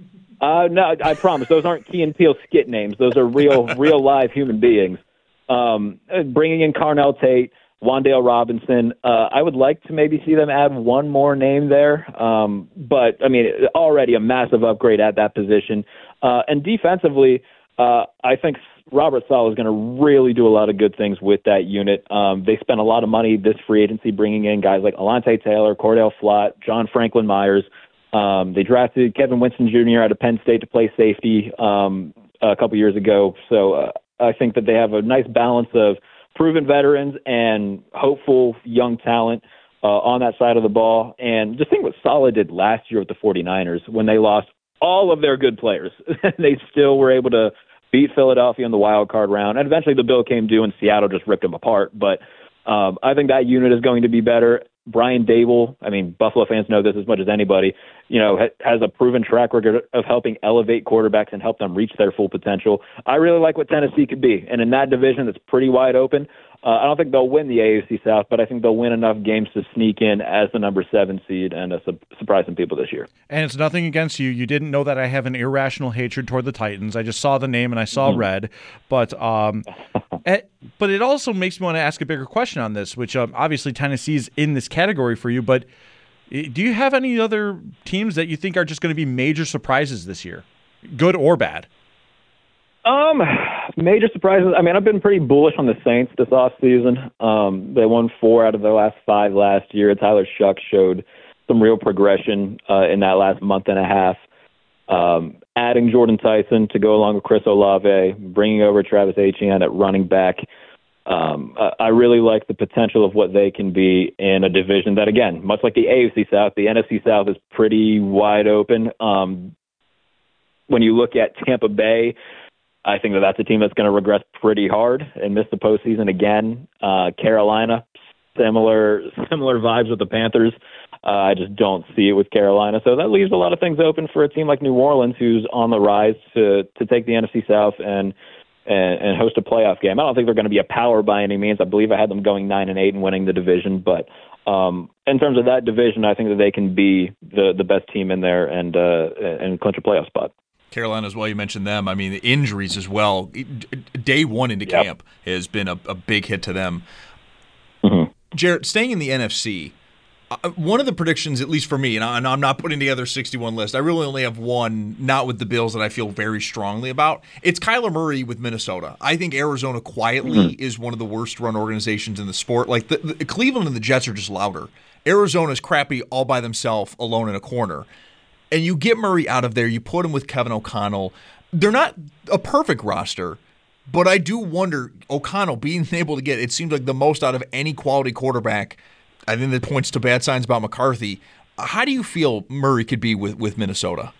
Uh, no, I promise. Those aren't Key and Peele skit names. Those are real, real live human beings. Um, bringing in Carnell Tate, Wan'Dale Robinson. Uh, I would like to maybe see them add one more name there. Um, but, I mean, already a massive upgrade at that position. Uh, and defensively, uh, I think Robert Saleh is going to really do a lot of good things with that unit. Um, they spent a lot of money this free agency bringing in guys like Alontae Taylor, Cordell Flott, John Franklin Myers. Um, they drafted Kevin Winston Junior out of Penn State to play safety um, a couple years ago. So uh, I think that they have a nice balance of proven veterans and hopeful young talent uh, on that side of the ball. And just think what Saleh did last year with the 49ers when they lost all of their good players. They still were able to beat Philadelphia in the wild card round, and eventually the bill came due and Seattle just ripped them apart. But um, I think that unit is going to be better. Brian Dable, I mean, Buffalo fans know this as much as anybody, you know, ha- has a proven track record of helping elevate quarterbacks and help them reach their full potential. I really like what Tennessee could be, and in that division that's pretty wide open, uh, I don't think they'll win the A F C South, but I think they'll win enough games to sneak in as the number seven seed and uh, su- surprise some people this year. And it's nothing against you. You didn't know that I have an irrational hatred toward the Titans. I just saw the name and I saw mm-hmm. red. But um, it, but it also makes me want to ask a bigger question on this, which um, obviously Tennessee's in this category for you. But do you have any other teams that you think are just going to be major surprises this year, good or bad? Um, major surprises. I mean, I've been pretty bullish on the Saints this offseason. Um, they won four out of their last five last year. Tyler Shuck showed some real progression uh, in that last month and a half. Um, adding Jordan Tyson to go along with Chris Olave, bringing over Travis Etienne at running back. um, I really like the potential of what they can be in a division that, again, much like the A F C South, the N F C South is pretty wide open. Um, when you look at Tampa Bay, I think that that's a team that's going to regress pretty hard and miss the postseason again. Uh, Carolina, similar similar vibes with the Panthers. Uh, I just don't see it with Carolina. So that leaves a lot of things open for a team like New Orleans, who's on the rise to to take the N F C South and and, and host a playoff game. I don't think they're going to be a power by any means. I believe I had them going nine and eight and winning the division. But um, in terms of that division, I think that they can be the, the best team in there and uh, and clinch a playoff spot. Carolina as well, you mentioned them. I mean, the injuries as well. Day one into yep. camp has been a, a big hit to them. Mm-hmm. Jarrett, staying in the N F C, uh, one of the predictions, at least for me, and, I, and I'm not putting together a sixty-one list, I really only have one, not with the Bills, that I feel very strongly about. It's Kyler Murray with Minnesota. I think Arizona quietly mm-hmm. is one of the worst run organizations in the sport. Like the, the Cleveland and the Jets are just louder. Arizona's crappy all by themselves, alone in a corner. And you get Murray out of there, you put him with Kevin O'Connell. They're not a perfect roster, but I do wonder, O'Connell being able to get, it seems like the most out of any quality quarterback. I think that points to bad signs about McCarthy. How do you feel Murray could be with, with Minnesota?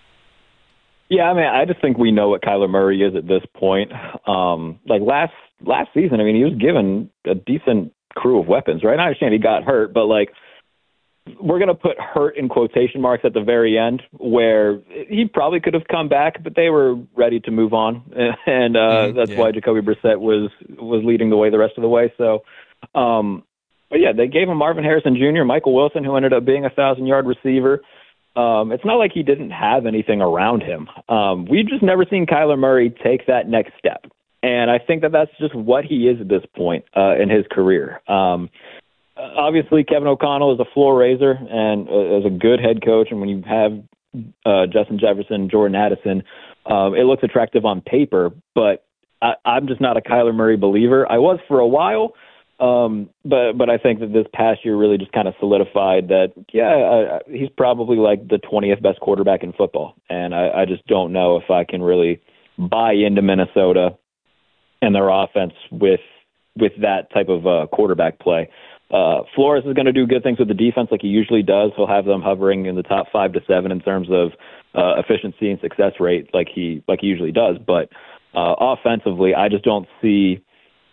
Yeah, I mean, I just think we know what Kyler Murray is at this point. Um, like last last season, I mean, he was given a decent crew of weapons, right? I understand he got hurt, but like, we're going to put hurt in quotation marks at the very end, where he probably could have come back, but they were ready to move on. And uh, mm, that's yeah. why Jacoby Brissett was, was leading the way the rest of the way. So, um, but yeah, they gave him Marvin Harrison Junior, Michael Wilson, who ended up being a thousand-yard receiver. Um, it's not like he didn't have anything around him. Um, we've just never seen Kyler Murray take that next step. And I think that that's just what he is at this point uh, in his career. Um Obviously, Kevin O'Connell is a floor raiser and uh, is a good head coach. And when you have uh, Justin Jefferson, Jordan Addison, um, it looks attractive on paper. But I, I'm just not a Kyler Murray believer. I was for a while, um, but but I think that this past year really just kind of solidified that, yeah, uh, he's probably like the twentieth best quarterback in football. And I, I just don't know if I can really buy into Minnesota and their offense with with that type of uh, quarterback play. Uh, Flores is going to do good things with the defense like he usually does. He'll have them hovering in the top five to seven in terms of uh, efficiency and success rate like he like he usually does. But uh, offensively, I just don't see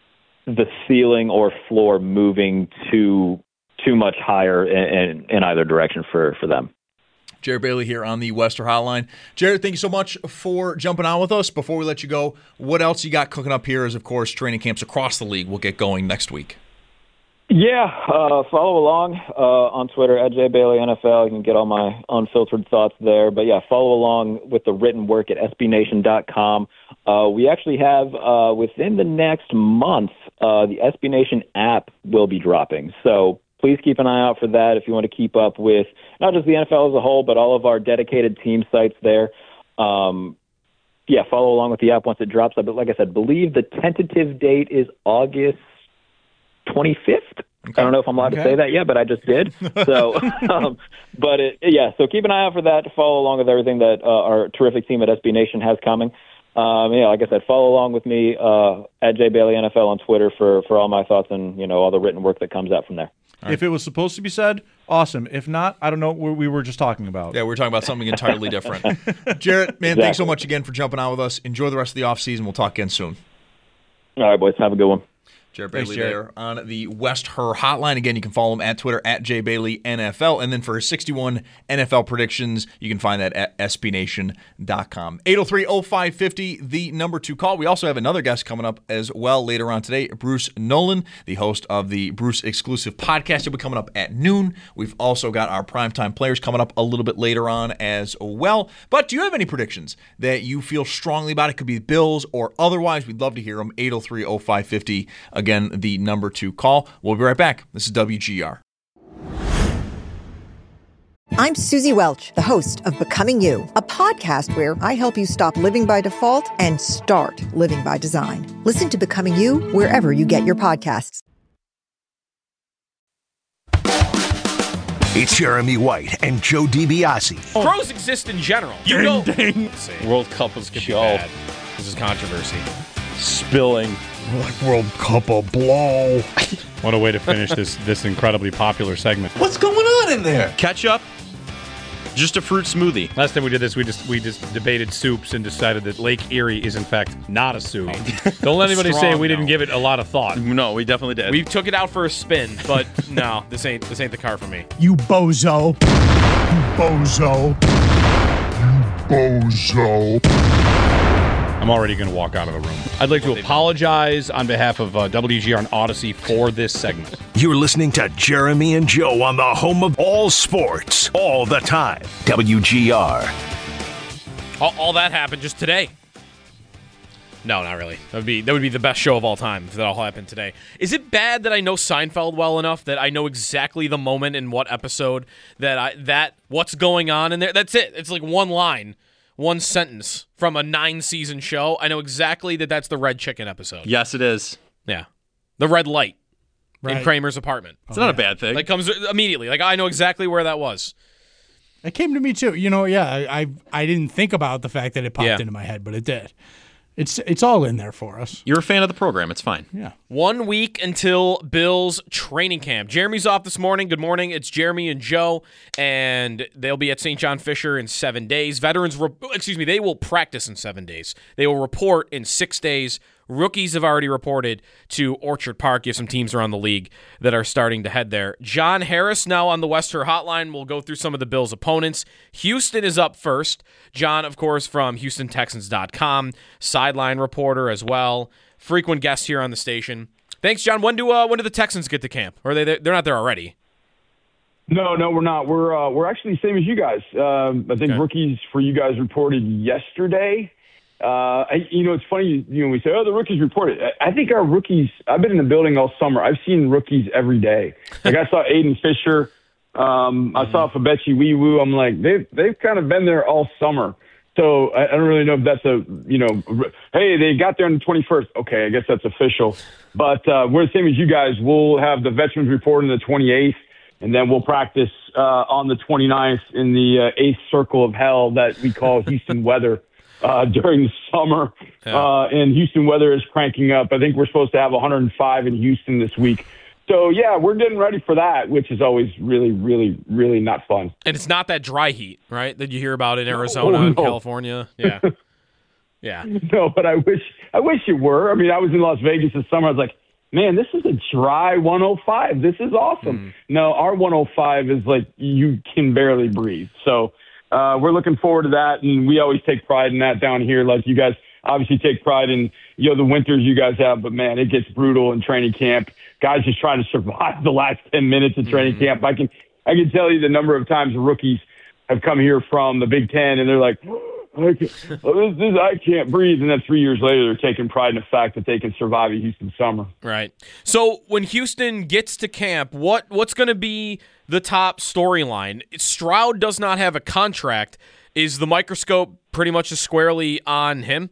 the ceiling or floor moving too too much higher in, in, in either direction for, for them. Jarrett Bailey here on the Wester Hotline. Jarrett, thank you so much for jumping on with us. Before we let you go, what else you got cooking up here is, of course, training camps across the league will get going next week. Yeah, uh, follow along uh, on Twitter at J Bailey N F L. You can get all my unfiltered thoughts there. But yeah, follow along with the written work at S B Nation dot com. Uh, we actually have uh, within the next month uh, the S B Nation app will be dropping. So please keep an eye out for that if you want to keep up with not just the N F L as a whole, but all of our dedicated team sites there. Um, yeah, follow along with the app once it drops. But like I said, believe the tentative date is August twenty-fifth. Okay. I don't know if I'm allowed okay. to say that yet, but I just did. So, um, but it, yeah, so keep an eye out for that. Follow along with everything that uh, our terrific team at S B Nation has coming. Um, yeah, like I said, follow along with me uh, at J Bailey N F L on Twitter for, for all my thoughts and, you know, all the written work that comes out from there. Right. If it was supposed to be said, awesome. If not, I don't know what we were just talking about. Yeah, we were talking about something entirely different. Jarrett, man, exactly. Thanks so much again for jumping on with us. Enjoy the rest of the offseason. We'll talk again soon. All right, boys. Have a good one. Jarrett Bailey there on the West Her Hotline. Again, you can follow him at Twitter at J Bailey N F L. And then for his sixty-one N F L predictions, you can find that at S B Nation dot com. eight oh three oh five fifty, the number two call. We also have another guest coming up as well later on today, Bruce Nolan, the host of the Bruce exclusive podcast. He'll be coming up at noon. We've also got our primetime players coming up a little bit later on as well. But do you have any predictions that you feel strongly about? It could be the Bills or otherwise. We'd love to hear them. eight oh three oh five fifty. Again, the number two call. We'll be right back. This is W G R. I'm Susie Welch, the host of Becoming You, a podcast where I help you stop living by default and start living by design. Listen to Becoming You wherever you get your podcasts. It's Jeremy White and Joe DiBiase. Pros exist in general. You ding, know, ding. World Cup was could be bad. This is controversy. spilling. Like World Cup of blow. What a way to finish this this incredibly popular segment. What's going on in there? Ketchup, just a fruit smoothie. Last time we did this, we just we just debated soups and decided that Lake Erie is in fact not a soup. Don't let anybody say we no. didn't give it a lot of thought. No, we definitely did. We took it out for a spin, but no, this ain't this ain't the car for me. You bozo. You bozo. You bozo. I'm already going to walk out of the room. I'd like to apologize on behalf of uh, W G R and Odyssey for this segment. You're listening to Jeremy and Joe on the home of all sports, all the time. W G R. All, all that happened just today. No, not really. That would be that would be the best show of all time if that all happened today. Is it bad that I know Seinfeld well enough that I know exactly the moment in what episode that I that what's going on in there? That's it. It's like one line. One sentence from a nine-season show. I know exactly that that's the red chicken episode. Yes, it is. Yeah. The red light Right. in Kramer's apartment. It's not a bad thing. That comes immediately. Like, I know exactly where that was. It came to me, too. You know, yeah, I I, I didn't think about the fact that it popped Yeah. into my head, but it did. It's it's all in there for us. You're a fan of the program. It's fine. Yeah. One week until Bills training camp. Jeremy's off this morning. Good morning. It's Jeremy and Joe, and they'll be at Saint John Fisher in seven days. Veterans, re- excuse me, they will practice in seven days. They will report in six days. Rookies have already reported to Orchard Park. You have some teams around the league that are starting to head there. John Harris now on the Western Hotline. We'll go through some of the Bills' opponents. Houston is up first. John, of course, from Houston Texans dot com, sideline reporter as well. Frequent guest here on the station. Thanks, John. When do uh, when do the Texans get to camp? Or are they they're not there already? No, no, we're not. We're uh, we're actually the same as you guys. Um, I think Okay. rookies for you guys reported yesterday. Uh, I, you know, it's funny. You know, we say, "Oh, the rookies reported." I, I think our rookies. I've been in the building all summer. I've seen rookies every day. Like I saw Aiden Fisher. Um, I saw Fabechi Wee-Woo. I'm like, they've they've kind of been there all summer. So I, I don't really know if that's a you know, r- hey, they got there on the twenty-first. Okay, I guess that's official. But uh, we're the same as you guys. We'll have the veterans report on the twenty-eighth. And then we'll practice uh, on the twenty-ninth in the uh, eighth circle of hell that we call Houston weather uh, during the summer. Yeah. Uh, and Houston weather is cranking up. I think we're supposed to have one hundred five in Houston this week. So, yeah, we're getting ready for that, which is always really, really, really not fun. And it's not that dry heat, right, that you hear about in Arizona Oh, and no. California. Yeah. Yeah. No, but I wish I wish it were. I mean, I was in Las Vegas this summer. I was like, man, this is a dry one oh five. This is awesome. Mm. No, our one oh five is like you can barely breathe. So uh, we're looking forward to that, and we always take pride in that down here. Like you guys obviously take pride in you know the winters you guys have, but man, it gets brutal in training camp. Guys just trying to survive the last ten minutes of training Mm-hmm. camp. I can I can tell you the number of times rookies have come here from the Big Ten, and they're like, I can't, oh, this, this, I can't breathe. And then three years later, they're taking pride in the fact that they can survive a Houston summer. Right. So when Houston gets to camp, what what's going to be the top storyline? Stroud does not have a contract. Is the microscope pretty much as squarely on him?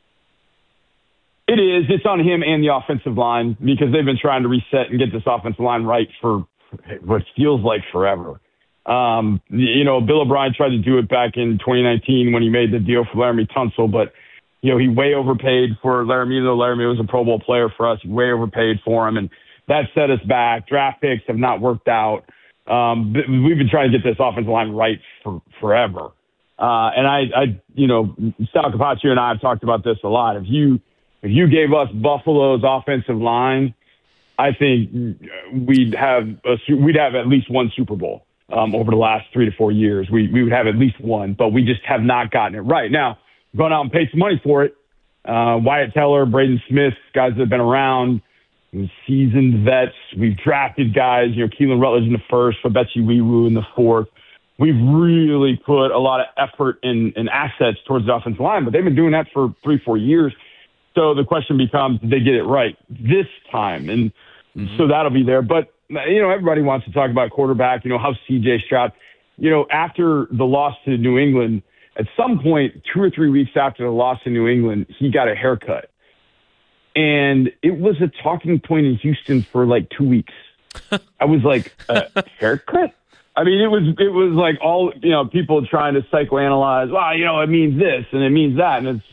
It is. It's on him and the offensive line because they've been trying to reset and get this offensive line right for what feels like forever. Um, you know, Bill O'Brien tried to do it back in twenty nineteen when he made the deal for Laramie Tunsil, but, you know, he way overpaid for Laramie. Even though Laramie was a Pro Bowl player for us, he way overpaid for him, and that set us back. Draft picks have not worked out. Um, but we've been trying to get this offensive line right for forever. Uh, and I, I, you know, Sal Capaccio and I have talked about this a lot. If you If you gave us Buffalo's offensive line, I think we'd have a, we'd have at least one Super Bowl um, over the last three to four years. We we would have at least one, but we just have not gotten it right. Now, gone out and paid some money for it. Uh, Wyatt Teller, Braden Smith, guys that have been around, seasoned vets. We've drafted guys, you know, Keelan Rutledge in the first, Fabechi Wee-Woo in the fourth. We've really put a lot of effort and, and assets towards the offensive line, but they've been doing that for three, four years. So the question becomes, did they get it right this time? And mm-hmm. so that'll be there. But, you know, everybody wants to talk about quarterback, you know, how's C J Stroud? You know, after the loss to New England, at some point, two or three weeks after the loss to New England, he got a haircut. And it was a talking point in Houston for like two weeks. I was like, a haircut? I mean, it was it was like all, you know, people trying to psychoanalyze, well, you know, it means this and it means that. And it's,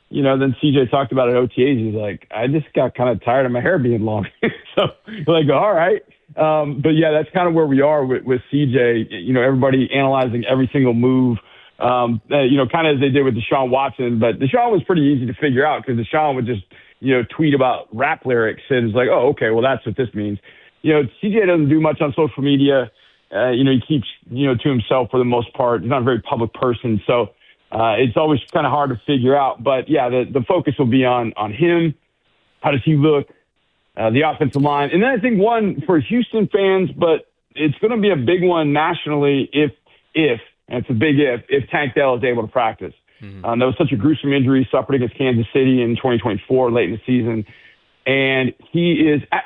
you know, then C J talked about it at O T As. He's like, I just got kind of tired of my hair being long. So like, all right. Um, but yeah, that's kind of where we are with, with C J. You know, everybody analyzing every single move. Um, uh, you know, kind of as they did with Deshaun Watson. But Deshaun was pretty easy to figure out because Deshaun would just, you know, tweet about rap lyrics and it's like, oh, okay, well, that's what this means. You know, C J doesn't do much on social media. Uh, you know, he keeps, you know, to himself for the most part. He's not a very public person. So uh, it's always kind of hard to figure out. But, yeah, the, the focus will be on on him. How does he look? Uh, the offensive line. And then I think one for Houston fans, but it's going to be a big one nationally if, if, and it's a big if, if Tank Dell is able to practice. Mm-hmm. Um, that was such a gruesome injury he suffered against Kansas City in twenty twenty-four, late in the season. And he is I,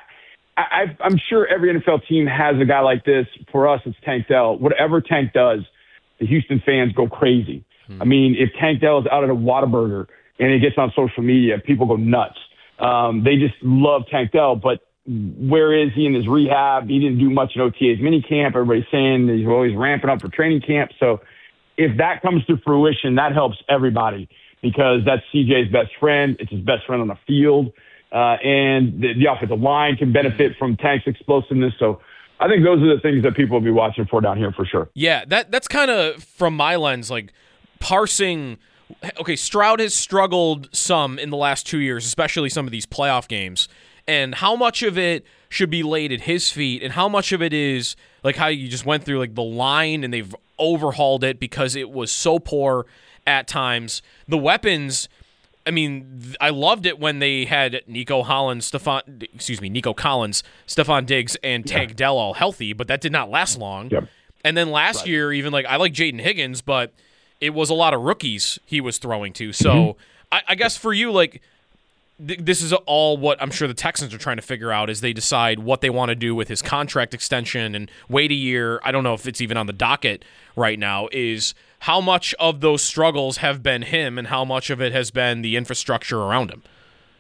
I, I'm sure every N F L team has a guy like this. For us, it's Tank Dell. Whatever Tank does, the Houston fans go crazy. Mm-hmm. I mean, if Tank Dell is out at a Whataburger and he gets on social media, people go nuts. Um, they just love Tank Dell, but where is he in his rehab? He didn't do much in O T A's minicamp. Everybody's saying he's always ramping up for training camp. So if that comes to fruition, that helps everybody because that's C J's best friend. It's his best friend on the field. Uh, and the, the offensive line can benefit from Tank's explosiveness. So I think those are the things that people will be watching for down here for sure. Yeah, that that's kind of from my lens, like parsing. Okay, Stroud has struggled some in the last two years, especially some of these playoff games. And how much of it should be laid at his feet, and how much of it is like how you just went through like the line and they've overhauled it because it was so poor at times. The weapons, I mean, I loved it when they had Nico Hollins, Stefan, excuse me, Nico Collins, Stephon Diggs, and Tank yeah. Dell all healthy, but that did not last long. Yep. And then last right. year, even like I like Jaden Higgins, but it was a lot of rookies he was throwing to. So mm-hmm. I, I guess for you, like, this is all what I'm sure the Texans are trying to figure out as they decide what they want to do with his contract extension and wait a year. I don't know if it's even on the docket right now, is how much of those struggles have been him and how much of it has been the infrastructure around him?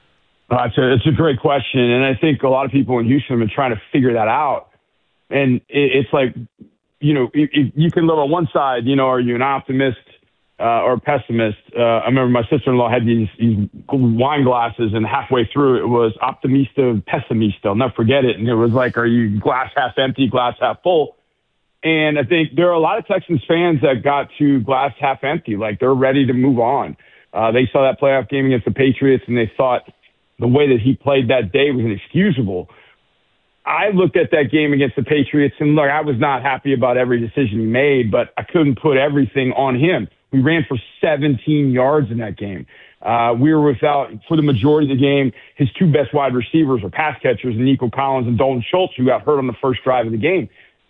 Uh, it's, a, it's a great question, and I think a lot of people in Houston have been trying to figure that out. And it, it's like, you know, you, you can live on one side, you know, are you an optimist Uh, or pessimist? Uh, I remember my sister-in-law had these, these wine glasses, and halfway through it was optimista, pessimista. I'll never forget it. And it was like, are you glass half empty, glass half full? And I think there are a lot of Texans fans that got to glass half empty. Like, they're ready to move on. Uh, they saw that playoff game against the Patriots, and they thought the way that he played that day was inexcusable. I looked at that game against the Patriots, and look, I was not happy about every decision he made, but I couldn't put everything on him. We ran for seventeen yards in that game. Uh, we were without, for the majority of the game, his two best wide receivers were pass catchers, Nico Collins and Dalton Schultz, who got hurt on the first drive of the game.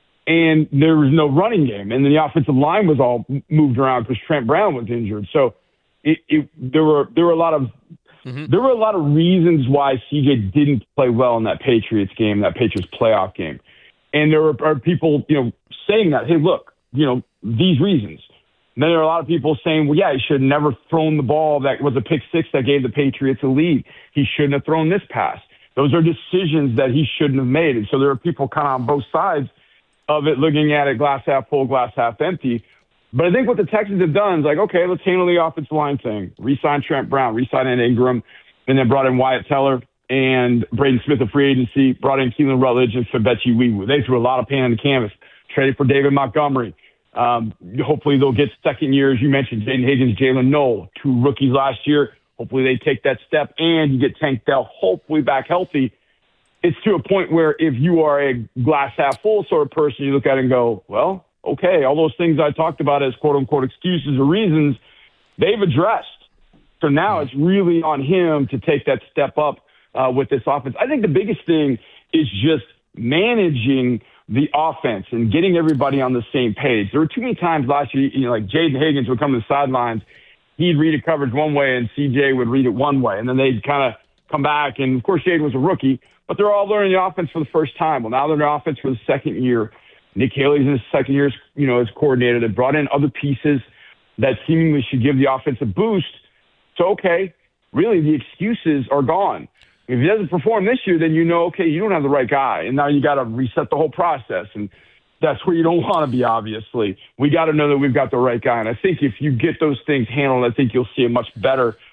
And there was no running game. And then the offensive line was all moved around because Trent Brown was injured. So it, it, there were there were a lot of mm-hmm. there were a lot of reasons why C J didn't play well in that Patriots game, that Patriots playoff game. And there were are people, you know, saying that, hey, look, you know, these reasons. And then there are a lot of people saying, well, yeah, he should have never thrown the ball that was a pick six that gave the Patriots a lead. He shouldn't have thrown this pass. Those are decisions that he shouldn't have made. And so there are people kind of on both sides of it, looking at it glass half full, glass half empty. But I think what the Texans have done is like, okay, let's handle the offensive line thing. Re-sign Trent Brown, re-sign Ingram, and then brought in Wyatt Teller and Braden Smith of free agency, brought in Keelan Rutledge and Fabechi Wiwu. They threw a lot of paint on the canvas, traded for David Montgomery. Um, hopefully they'll get second years. You mentioned Jaden Higgins, Jalen Noel, two rookies last year. Hopefully they take that step and you get Tank Dell hopefully back healthy. It's to a point where if you are a glass half full sort of person, you look at it and go, well, okay, all those things I talked about as quote unquote excuses or reasons, they've addressed. So now it's really on him to take that step up uh, with this offense. I think the biggest thing is just managing the offense and getting everybody on the same page. There were too many times last year, you know, like Jaden Higgins would come to the sidelines, he'd read a coverage one way and C J would read it one way. And then they'd kind of come back. And of course, Jaden was a rookie, but they're all learning the offense for the first time. Well, now they're in the offense for the second year. Nick Haley's in his second year, you know, as coordinator. They brought in other pieces that seemingly should give the offense a boost. So, okay, really the excuses are gone. If he doesn't perform this year, then you know, okay, you don't have the right guy. And now you got to reset the whole process. And that's where you don't want to be, obviously. We got to know that we've got the right guy. And I think if you get those things handled, I think you'll see a much better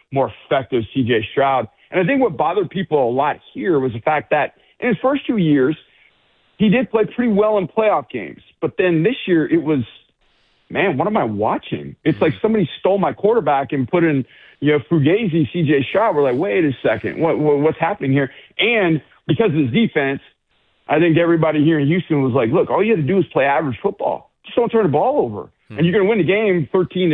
more effective C J Stroud. And I think what bothered people a lot here was the fact that in his first two years, he did play pretty well in playoff games. But then this year, it was, man, what am I watching? It's like somebody stole my quarterback and put in, you know, Fugazi, C J Stroud. We're like, wait a second, what, what what's happening here? And because of his defense, I think everybody here in Houston was like, look, all you have to do is play average football. Just don't turn the ball over. Hmm. And you're going to win the game thirteen to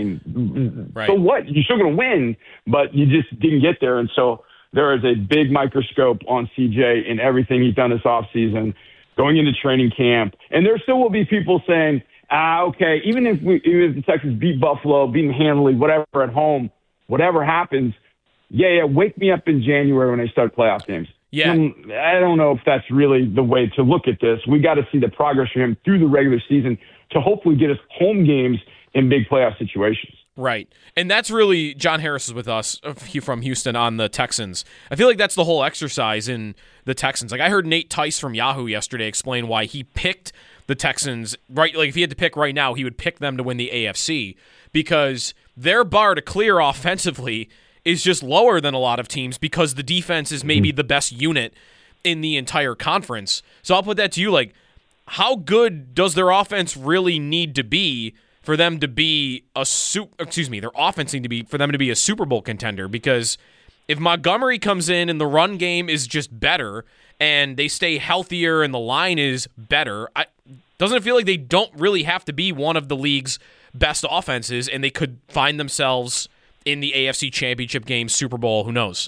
nine. Right. So what? You're still going to win, but you just didn't get there. And so there is a big microscope on C J in everything he's done this offseason, going into training camp. And there still will be people saying, ah, okay, even if we, even if the Texans beat Buffalo, beat them handily, whatever at home, whatever happens, yeah, yeah, wake me up in January when they start playoff games. Yeah. And I don't know if that's really the way to look at this. We got to see the progress for him through the regular season to hopefully get us home games in big playoff situations. Right. And that's really, John Harris is with us from Houston on the Texans. I feel like that's the whole exercise in the Texans. Like I heard Nate Tice from Yahoo yesterday explain why he picked the Texans, right? Like if he had to pick right now, he would pick them to win the A F C because their bar to clear offensively is just lower than a lot of teams because the defense is maybe the best unit in the entire conference. So I'll put that to you, like, how good does their offense really need to be for them to be a super, excuse me, their offense need to be for them to be a Super Bowl contender? Because if Montgomery comes in and the run game is just better and they stay healthier and the line is better, I, doesn't it feel like they don't really have to be one of the league's best offenses and they could find themselves in the A F C Championship game, Super Bowl, who knows?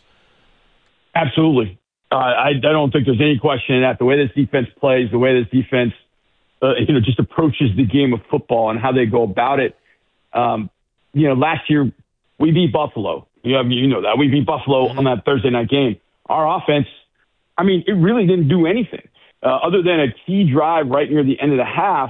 Absolutely. Uh, I, I don't think there's any question in that. The way this defense plays, the way this defense uh, you know, just approaches the game of football and how they go about it. Um, you know, last year we beat Buffalo. You know, you know that. We beat Buffalo mm-hmm. on that Thursday night game. Our offense, I mean, it really didn't do anything uh, other than a key drive right near the end of the half.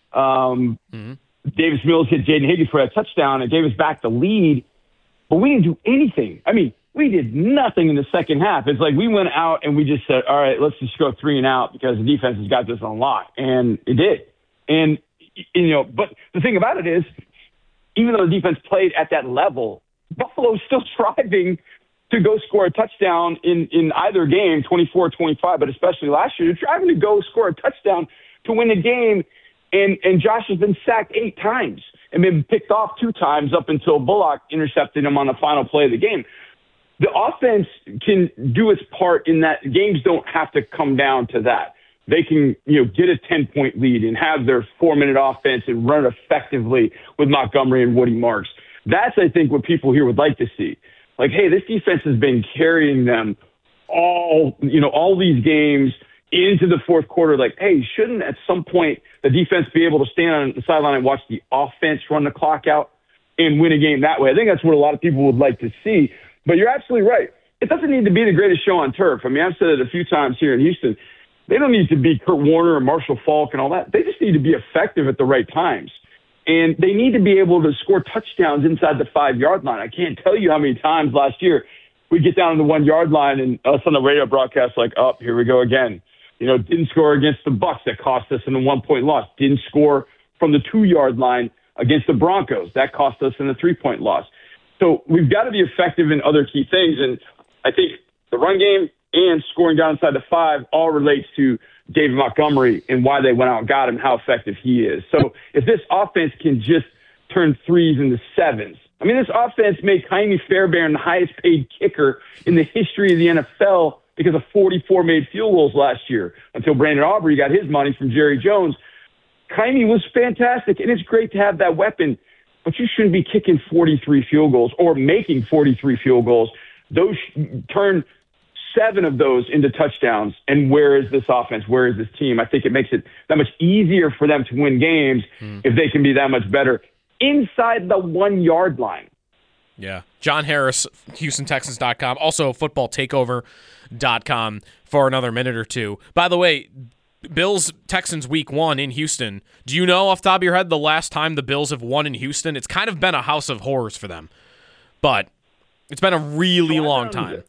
Um, mm-hmm. Davis Mills hit Jaden Higgins for a touchdown and gave us back the lead. But we didn't do anything. I mean, we did nothing in the second half. It's like we went out and we just said, all right, let's just go three and out because the defense has got this on lock. And it did. And, you know, but the thing about it is, even though the defense played at that level, Buffalo's still striving to go score a touchdown in, in either game, twenty-four twenty-five, but especially last year. They're striving to go score a touchdown to win a game. And, and Josh has been sacked eight times and been picked off two times up until Bullock intercepted him on the final play of the game. The offense can do its part in that. Games don't have to come down to that. They can, you know, get a ten-point lead and have their four-minute offense and run it effectively with Montgomery and Woody Marks. That's, I think, what people here would like to see. Like, hey, this defense has been carrying them all, you know, all these games into the fourth quarter. Like, hey, shouldn't at some point the defense be able to stand on the sideline and watch the offense run the clock out and win a game that way? I think that's what a lot of people would like to see. But you're absolutely right. It doesn't need to be the greatest show on turf. I mean, I've said it a few times here in Houston. They don't need to be Kurt Warner or Marshall Faulk and all that. They just need to be effective at the right times. And they need to be able to score touchdowns inside the five-yard line. I can't tell you how many times last year we get down to the one-yard line and us on the radio broadcast like, oh, here we go again. You know, didn't score against the Bucs. That cost us in a one-point loss. Didn't score from the two-yard line against the Broncos. That cost us in a three-point loss. So we've got to be effective in other key things. And I think the run game and scoring down inside the five all relates to David Montgomery and why they went out and got him, how effective he is. So if this offense can just turn threes into sevens, I mean, this offense made Jaime Fairbairn the highest paid kicker in the history of the N F L because of forty-four made field goals last year until Brandon Aubrey got his money from Jerry Jones. Jaime was fantastic, and it's great to have that weapon. But you shouldn't be kicking forty-three field goals or making forty-three field goals. Those turn seven of those into touchdowns. And where is this offense? Where is this team? I think it makes it that much easier for them to win games mm. if they can be that much better inside the one-yard line. Yeah. John Harris, Houston Texans dot com, also football takeover dot com for another minute or two. By the way, Bills Texans week one in Houston. Do you know off the top of your head the last time the Bills have won in Houston? It's kind of been a house of horrors for them, but it's been a really long time.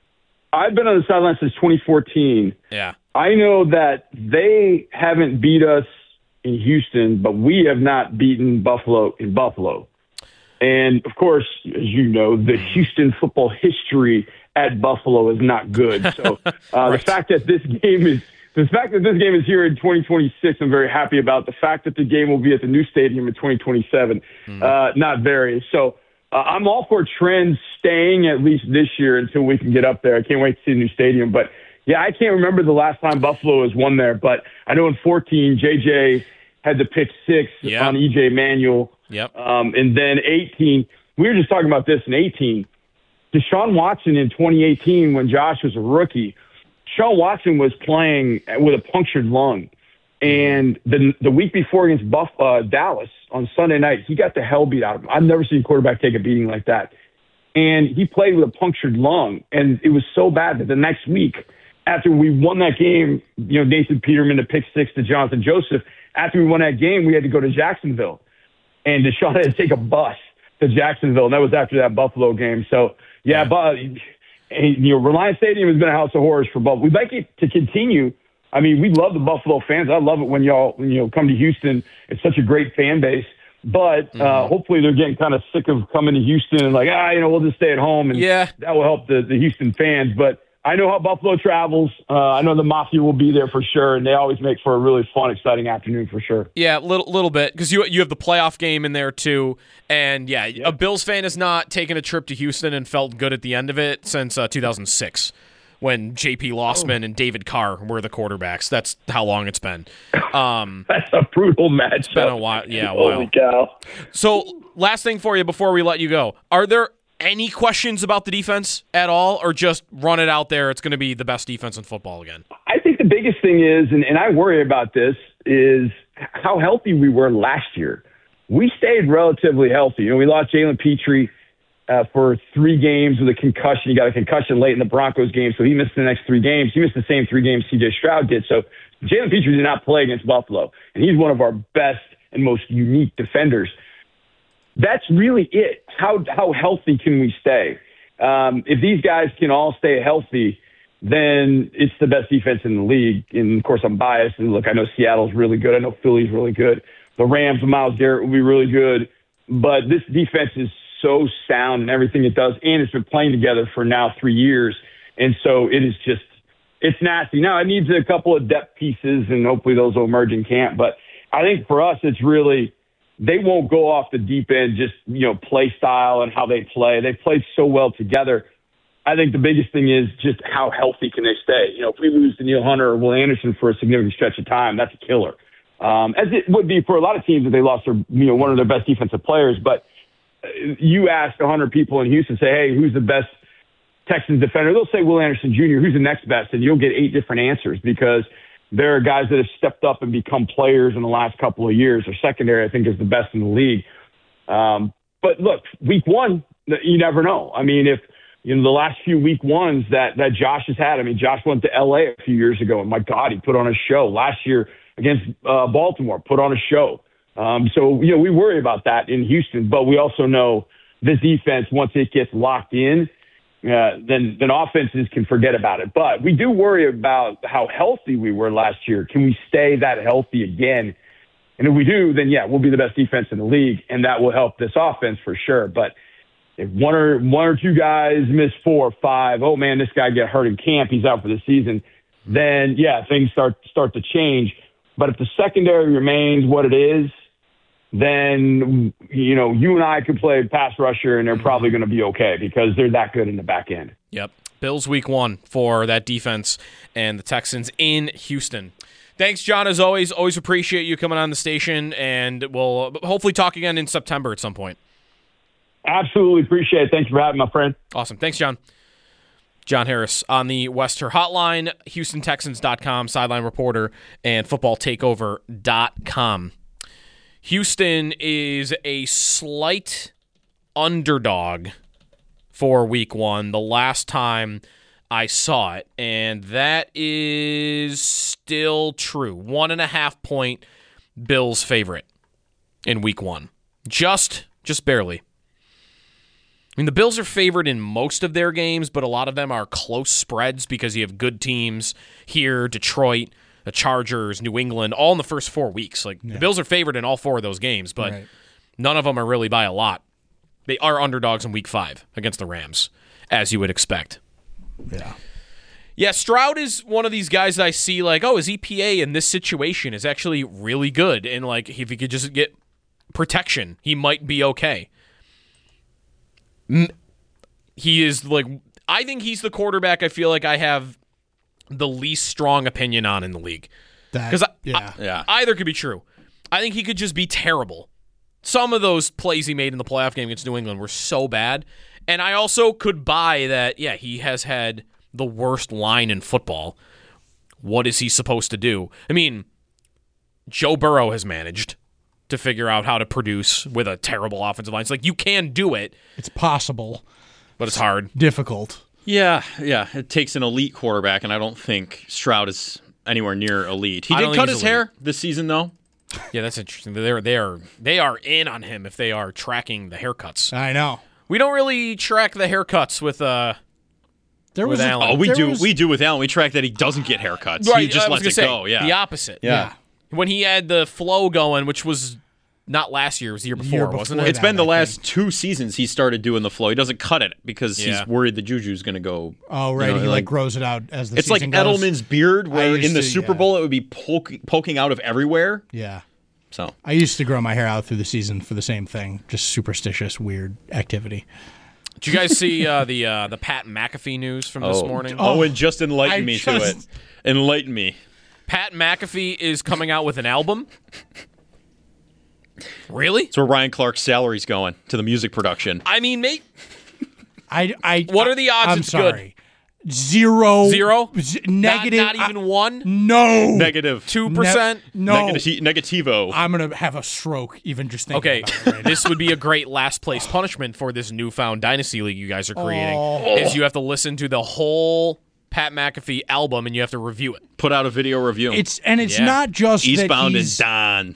I've been on the sideline since twenty fourteen. Yeah. I know that they haven't beat us in Houston, but we have not beaten Buffalo in Buffalo. And, of course, as you know, the Houston football history at Buffalo is not good. So uh, right. the fact that this game is the fact that this game is here in twenty twenty-six, I'm very happy about. The fact that the game will be at the new stadium in twenty twenty-seven, mm. uh, not very. So uh, I'm all for Trends staying at least this year until we can get up there. I can't wait to see the new stadium. But, yeah, I can't remember the last time Buffalo has won there. But I know in fourteen, J J had the pick six yep. on E J Manuel. Yep. Um, and then eighteen, we were just talking about this in eighteen. Deshaun Watson in twenty eighteen, when Josh was a rookie, Deshaun Watson was playing with a punctured lung. And the the week before against Buff, uh, Dallas on Sunday night, he got the hell beat out of him. I've never seen a quarterback take a beating like that. And he played with a punctured lung. And it was so bad that the next week, after we won that game, you know, Nathan Peterman to pick six to Jonathan Joseph, after we won that game, we had to go to Jacksonville. And Deshaun had to take a bus to Jacksonville, and that was after that Buffalo game. So, yeah, but you know, Reliance Stadium has been a house of horrors for Buffalo. We'd like it to continue. I mean, we love the Buffalo fans. I love it when y'all, you know, come to Houston. It's such a great fan base. But uh, mm-hmm. hopefully they're getting kind of sick of coming to Houston and like, ah, you know, we'll just stay at home, and yeah. that will help the, the Houston fans. But I know how Buffalo travels. Uh, I know the Mafia will be there for sure, and they always make for a really fun, exciting afternoon for sure. Yeah, a little, little bit, because you you have the playoff game in there too. And, yeah, yep. a Bills fan has not taken a trip to Houston and felt good at the end of it since uh, two thousand six when J P. Lossman oh. and David Carr were the quarterbacks. That's how long it's been. Um, That's a brutal match. It's been a while. Yeah, Holy wow. cow. So, last thing for you before we let you go. Are there any questions about the defense at all, or just run it out there? It's going to be the best defense in football again. I think the biggest thing is, and, and I worry about this, is how healthy we were last year. We stayed relatively healthy. You know, we lost Jalen Petrie uh, for three games with a concussion. He got a concussion late in the Broncos game, so he missed the next three games. He missed the same three games C J Stroud did. So Jalen Petrie did not play against Buffalo, and he's one of our best and most unique defenders. That's really it. How how healthy can we stay? Um, if these guys can all stay healthy, then it's the best defense in the league. And, of course, I'm biased. And, look, I know Seattle's really good. I know Philly's really good. The Rams and Myles Garrett will be really good. But this defense is so sound in everything it does, and it's been playing together for now three years. And so it is just – it's nasty. Now, it needs a couple of depth pieces, and hopefully those will emerge in camp. But I think for us it's really – they won't go off the deep end, just, you know, play style and how they play. They played so well together. I think the biggest thing is just how healthy can they stay. You know, if we lose to Danielle Hunter or Will Anderson for a significant stretch of time, that's a killer. Um, as it would be for a lot of teams if they lost their, you know, one of their best defensive players. But you ask one hundred people in Houston, say, hey, who's the best Texans defender? They'll say Will Anderson Junior Who's the next best? And you'll get eight different answers because there are guys that have stepped up and become players in the last couple of years. Their secondary, I think, is the best in the league. Um, but look, week one, you never know. I mean, if you know the last few week ones that that Josh has had. I mean, Josh went to L A a few years ago, and my God, he put on a show. Last year against uh, Baltimore, put on a show. Um, so you know, we worry about that in Houston, but we also know this defense, once it gets locked in, Uh, then then offenses can forget about it. But we do worry about how healthy we were last year. Can we stay that healthy again? And if we do, then, yeah, we'll be the best defense in the league, and that will help this offense for sure. But if one or one or two guys miss four or five, oh, man, this guy get hurt in camp, he's out for the season, then, yeah, things start start to change. But if the secondary remains what it is, then, you know, you and I could play pass rusher, and they're probably going to be okay because they're that good in the back end. Yep. Bills week one for that defense and the Texans in Houston. Thanks, John, as always. Always appreciate you coming on the station, and we'll hopefully talk again in September at some point. Absolutely appreciate it. Thanks for having me, my friend. Awesome. Thanks, John. John Harris on the Wester Hotline, Houston Texans dot com, sideline reporter, and football takeover dot com. Houston is a slight underdog for week one the last time I saw it, and that is still true. One and a half point Bills favorite in week one. Just, just barely. I mean, the Bills are favored in most of their games, but a lot of them are close spreads because you have good teams here, Detroit, the Chargers, New England, all in the first four weeks. Like yeah. The Bills are favored in all four of those games, but right. none of them are really by a lot. They are underdogs in week five against the Rams, as you would expect. Yeah. Yeah, Stroud is one of these guys that I see like, oh, his E P A in this situation is actually really good. And like, if he could just get protection, he might be okay. He is like, I think he's the quarterback I feel like I have the least strong opinion on in the league. Because yeah. yeah. either could be true. I think he could just be terrible. Some of those plays he made in the playoff game against New England were so bad. And I also could buy that, yeah, he has had the worst line in football. What is he supposed to do? I mean, Joe Burrow has managed to figure out how to produce with a terrible offensive line. It's like, you can do it. It's possible. But it's hard. Difficult. Yeah, yeah. It takes an elite quarterback, and I don't think Stroud is anywhere near elite. He I don't did think cut he's his elite. hair this season, though. Yeah, that's interesting. They're they are they are in on him if they are tracking the haircuts. I know. We don't really track the haircuts with uh there with was a, Allen. Oh, we there do. was, We do with Allen. We track that he doesn't get haircuts. Right, He just I was lets gonna it say, go. Yeah, the opposite. Yeah. yeah. When he had the flow going, which was not last year, it was the year before, Year wasn't before it? It's been the I last think. two seasons he started doing the flow. He doesn't cut it because Yeah. he's worried the juju's going to go. Oh, right. you know, he like grows it out as the It's like season goes. Edelman's beard, where used in the to, Super yeah. Bowl it would be poke, poking out of everywhere. Yeah. So I used to grow my hair out through the season for the same thing. Just superstitious, weird activity. Did you guys see uh, the uh, the Pat McAfee news from this oh. morning? Oh, and just enlighten I me just- to it. Enlighten me. Pat McAfee is coming out with an album. Really? It's where Ryan Clark's salary's going, to the music production. I mean, mate, I, I. What are the odds I'm it's sorry. Zero. Zero? Z- Not- negative. Not, even one? No. Negative. Two percent? No. Negati- negativo. I'm gonna have a stroke even just thinking Okay, about it right now. this would be a great last place punishment for this newfound Dynasty League you guys are creating. Oh. Is you have to listen to the whole Pat McAfee album and you have to review it. Put out a video review. It's and it's Yeah. not just Eastbound that and he's, Don.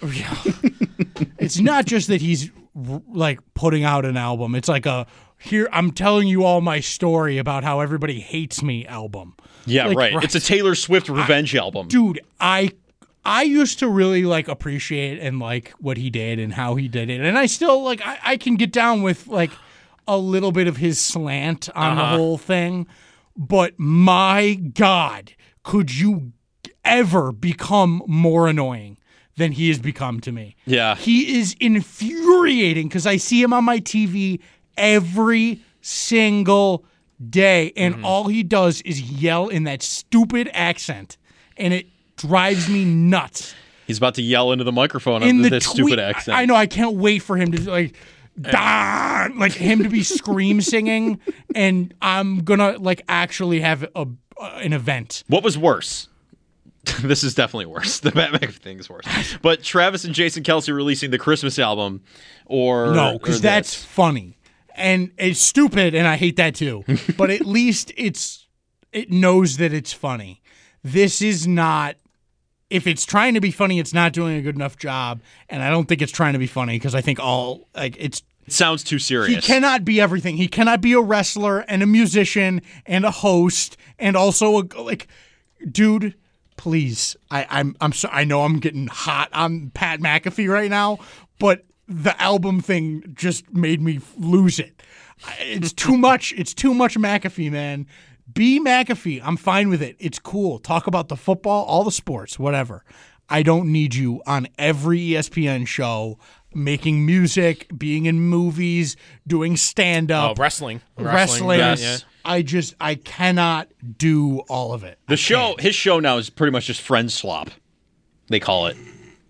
It's not just that he's r- like putting out an album. It's like a here I'm telling you all my story about how everybody hates me album. Yeah, Like, right. It's a Taylor Swift revenge album. Dude, I I used to really like appreciate and like what he did and how he did it. And I still like I, I can get down with like a little bit of his slant on Uh-huh. the whole thing. But my God, could you ever become more annoying than he has become to me? Yeah. He is infuriating because I see him on my T V every single day, and Mm-hmm. all he does is yell in that stupid accent, and it drives me nuts. He's about to yell into the microphone In under the this tweet, stupid accent. I know. I can't wait for him to like. Don, like him to be scream singing, and I'm gonna like actually have a uh, an event. What was worse? This is definitely worse. The Batman thing is worse. But Travis and Jason Kelce releasing the Christmas album, or No, or because that's this. funny and it's stupid, and I hate that too. But at least it's it knows that it's funny. This is not. If it's trying to be funny, it's not doing a good enough job, and I don't think it's trying to be funny because I think all like it's. It sounds too He serious. cannot be everything. He cannot be a wrestler and a musician and a host and also a like, dude. Please, I, I'm I'm so I know I'm getting hot on Pat McAfee right now, but the album thing just made me lose it. It's too much. It's too much McAfee, man. Be McAfee. I'm fine with it. It's cool. Talk about the football, all the sports, whatever. I don't need you on every E S P N show making music, being in movies, doing stand-up. Oh, wrestling. Wrestling. Yeah, yeah. I just, I cannot do all of it. The show, his show now is pretty much just friend slop. They call it.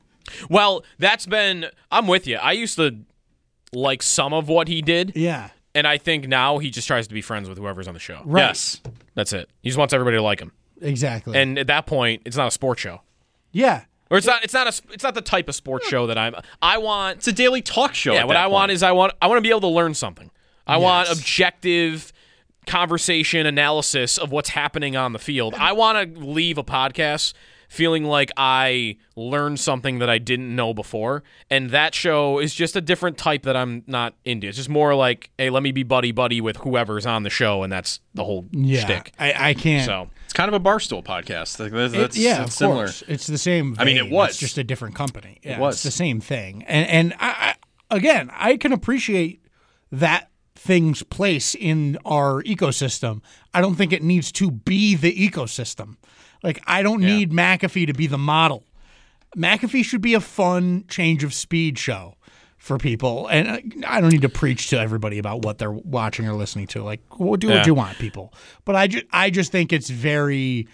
Well, that's been. I'm with you. I used to like some of what he did. Yeah. And I think now he just tries to be friends with whoever's on the show. Right. Yes. That's it. He just wants everybody to like him. Exactly. And at that point, it's not a sports show. Yeah. Or it's not. It's not a. It's not the type of sports show that I'm. I want. It's a daily talk show. Yeah. at What that I want point. is I want. I want to be able to learn something. I want Yes. objective conversation analysis of what's happening on the field. I want to leave a podcast feeling like I learned something that I didn't know before. And that show is just a different type that I'm not into. It's just more like, hey, let me be buddy-buddy with whoever's on the show, and that's the whole Yeah. shtick. I, I can't. So It's kind of a Barstool podcast. Like, that's, It- that's, yeah, that's of similar. course. It's the same. I mean, it vein. was. It's just a different company. Yeah, was. It's the same thing. And and I, I, again, I can appreciate that thing's place in our ecosystem. I don't think it needs to be the ecosystem. Like, I don't Yeah. need McAfee to be the model. McAfee should be a fun change of speed show for people. And I don't need to preach to everybody about what they're watching or listening to. Like, well, do Yeah. what you want, people. But I, ju- I just think it's very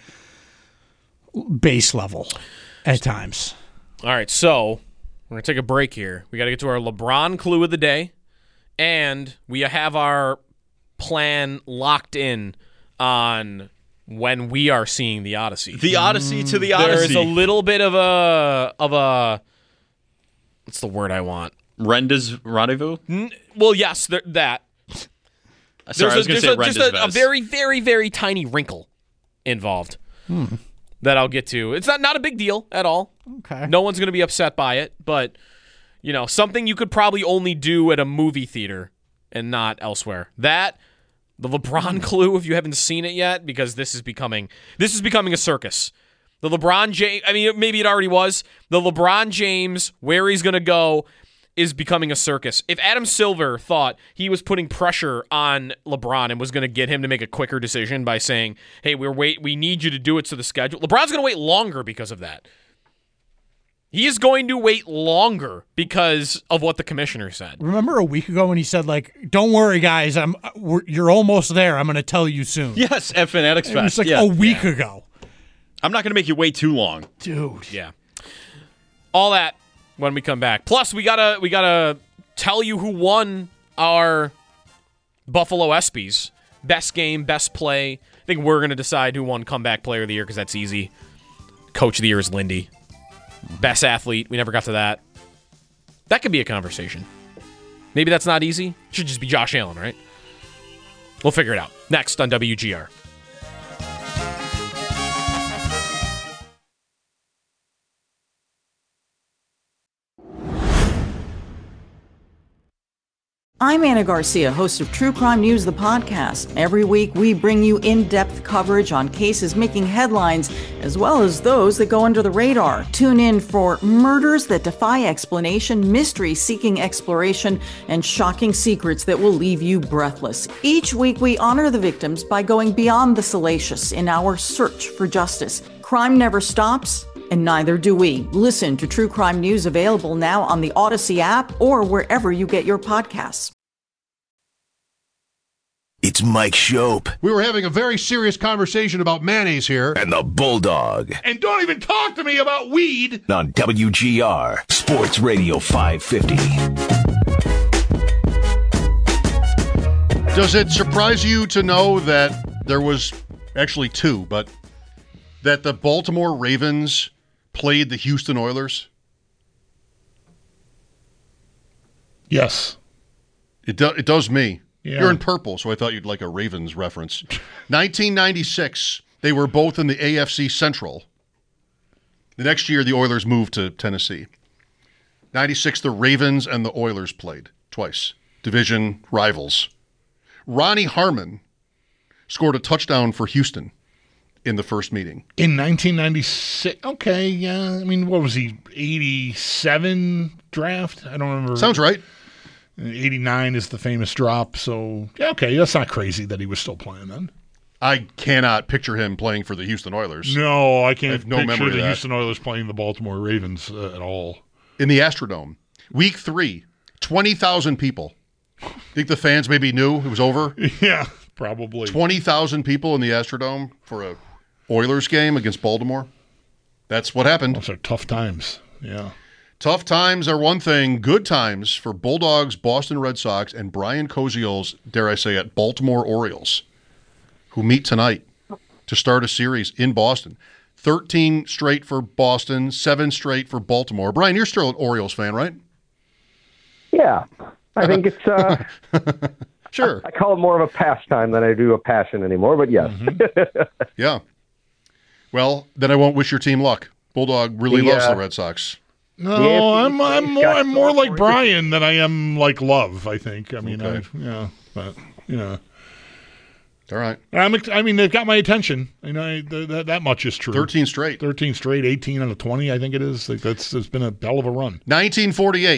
base level at times. All right, so we're going to take a break here. We got to get to our LeBron clue of the day, and we have our plan locked in on when we are seeing the Odyssey. The Odyssey to the There is Odyssey. a little bit of a of a what's the word I want? Renda's rendezvous? N- well, yes, there, that. Sorry, I was going to say a, just a, a very, very, very tiny wrinkle involved Hmm. that I'll get to. It's not, not a big deal at all. Okay. No one's going to be upset by it, but, you know, something you could probably only do at a movie theater and not elsewhere. That, the LeBron clue, if you haven't seen it yet, because this is becoming this is becoming a circus. The LeBron James, I mean, maybe it already was. The LeBron James, where he's going to go, is becoming a circus. If Adam Silver thought he was putting pressure on LeBron and was going to get him to make a quicker decision by saying, hey, we're wait, we need you to do it to the schedule, LeBron's going to wait longer because of that. He is going to wait longer because of what the commissioner said. Remember a week ago when he said, like, don't worry, guys, I'm we're, you're almost there. I'm going to tell you soon. Yes, at Fanatics Fest. It was like yeah. a week yeah. ago. I'm not going to make you wait too long. Dude. Yeah. All that when we come back. Plus, we gotta we gotta tell you who won our Buffalo ESPYs. Best game, best play. I think we're gonna decide who won Comeback Player of the Year because that's easy. Coach of the Year is Lindy. Best athlete. We never got to that. That could be a conversation. Maybe that's not easy. It should just be Josh Allen, right? We'll figure it out. Next on W G R. I'm Anna Garcia, host of True Crime News, the podcast. Every week, we bring you in-depth coverage on cases making headlines, as well as those that go under the radar. Tune in for murders that defy explanation, mysteries seeking exploration, and shocking secrets that will leave you breathless. Each week, we honor the victims by going beyond the salacious in our search for justice. Crime never stops, and neither do we. Listen to True Crime News, available now on the Odyssey app or wherever you get your podcasts. It's Mike Shope. We were having a very serious conversation about mayonnaise here. And the Bulldog. And don't even talk to me about weed. On W G R, Sports Radio five fifty. Does it surprise you to know that there was actually two, but that the Baltimore Ravens played the Houston Oilers? Yes. It, do, it does me. Yeah. You're in purple, so I thought you'd like a Ravens reference. nineteen ninety-six, they were both in the A F C Central. The next year, the Oilers moved to Tennessee. ninety-six, the Ravens and the Oilers played twice. Division rivals. Ronnie Harmon scored a touchdown for Houston in the first meeting. In nineteen ninety-six, okay, yeah. I mean, what was he, eighty-seven draft? I don't remember. Sounds right. eighty-nine is the famous drop, so, yeah, okay, that's not crazy that he was still playing then. I cannot picture him playing for the Houston Oilers. No, I can't I have no picture memory of the that. Houston Oilers playing the Baltimore Ravens uh, at all. In the Astrodome, week three, twenty thousand people. Think the fans maybe knew it was over? Yeah, probably. twenty thousand people in the Astrodome for a Oilers game against Baltimore. That's what happened. Those are tough times, yeah. Tough times are one thing. Good times for Bulldogs, Boston Red Sox, and Brian Koziol's, dare I say it, Baltimore Orioles, who meet tonight to start a series in Boston. thirteen straight for Boston, seven straight for Baltimore. Brian, you're still an Orioles fan, right? Yeah. I think it's uh, sure. I, I call it more of a pastime than I do a passion anymore, but yes. Mm-hmm. Yeah. Well, then I won't wish your team luck. Bulldog really The, loves uh, the Red Sox. No, I'm I'm more I'm more like Brian than I am like Love. I think. I mean, Okay. I, yeah, but you know, all right. I'm. ex- I mean, they've got my attention. You know, I, th- that that much is true. thirteen straight. Thirteen straight. Eighteen out of twenty. I think it is. Like that's it's been a hell of a run. nineteen forty-eight,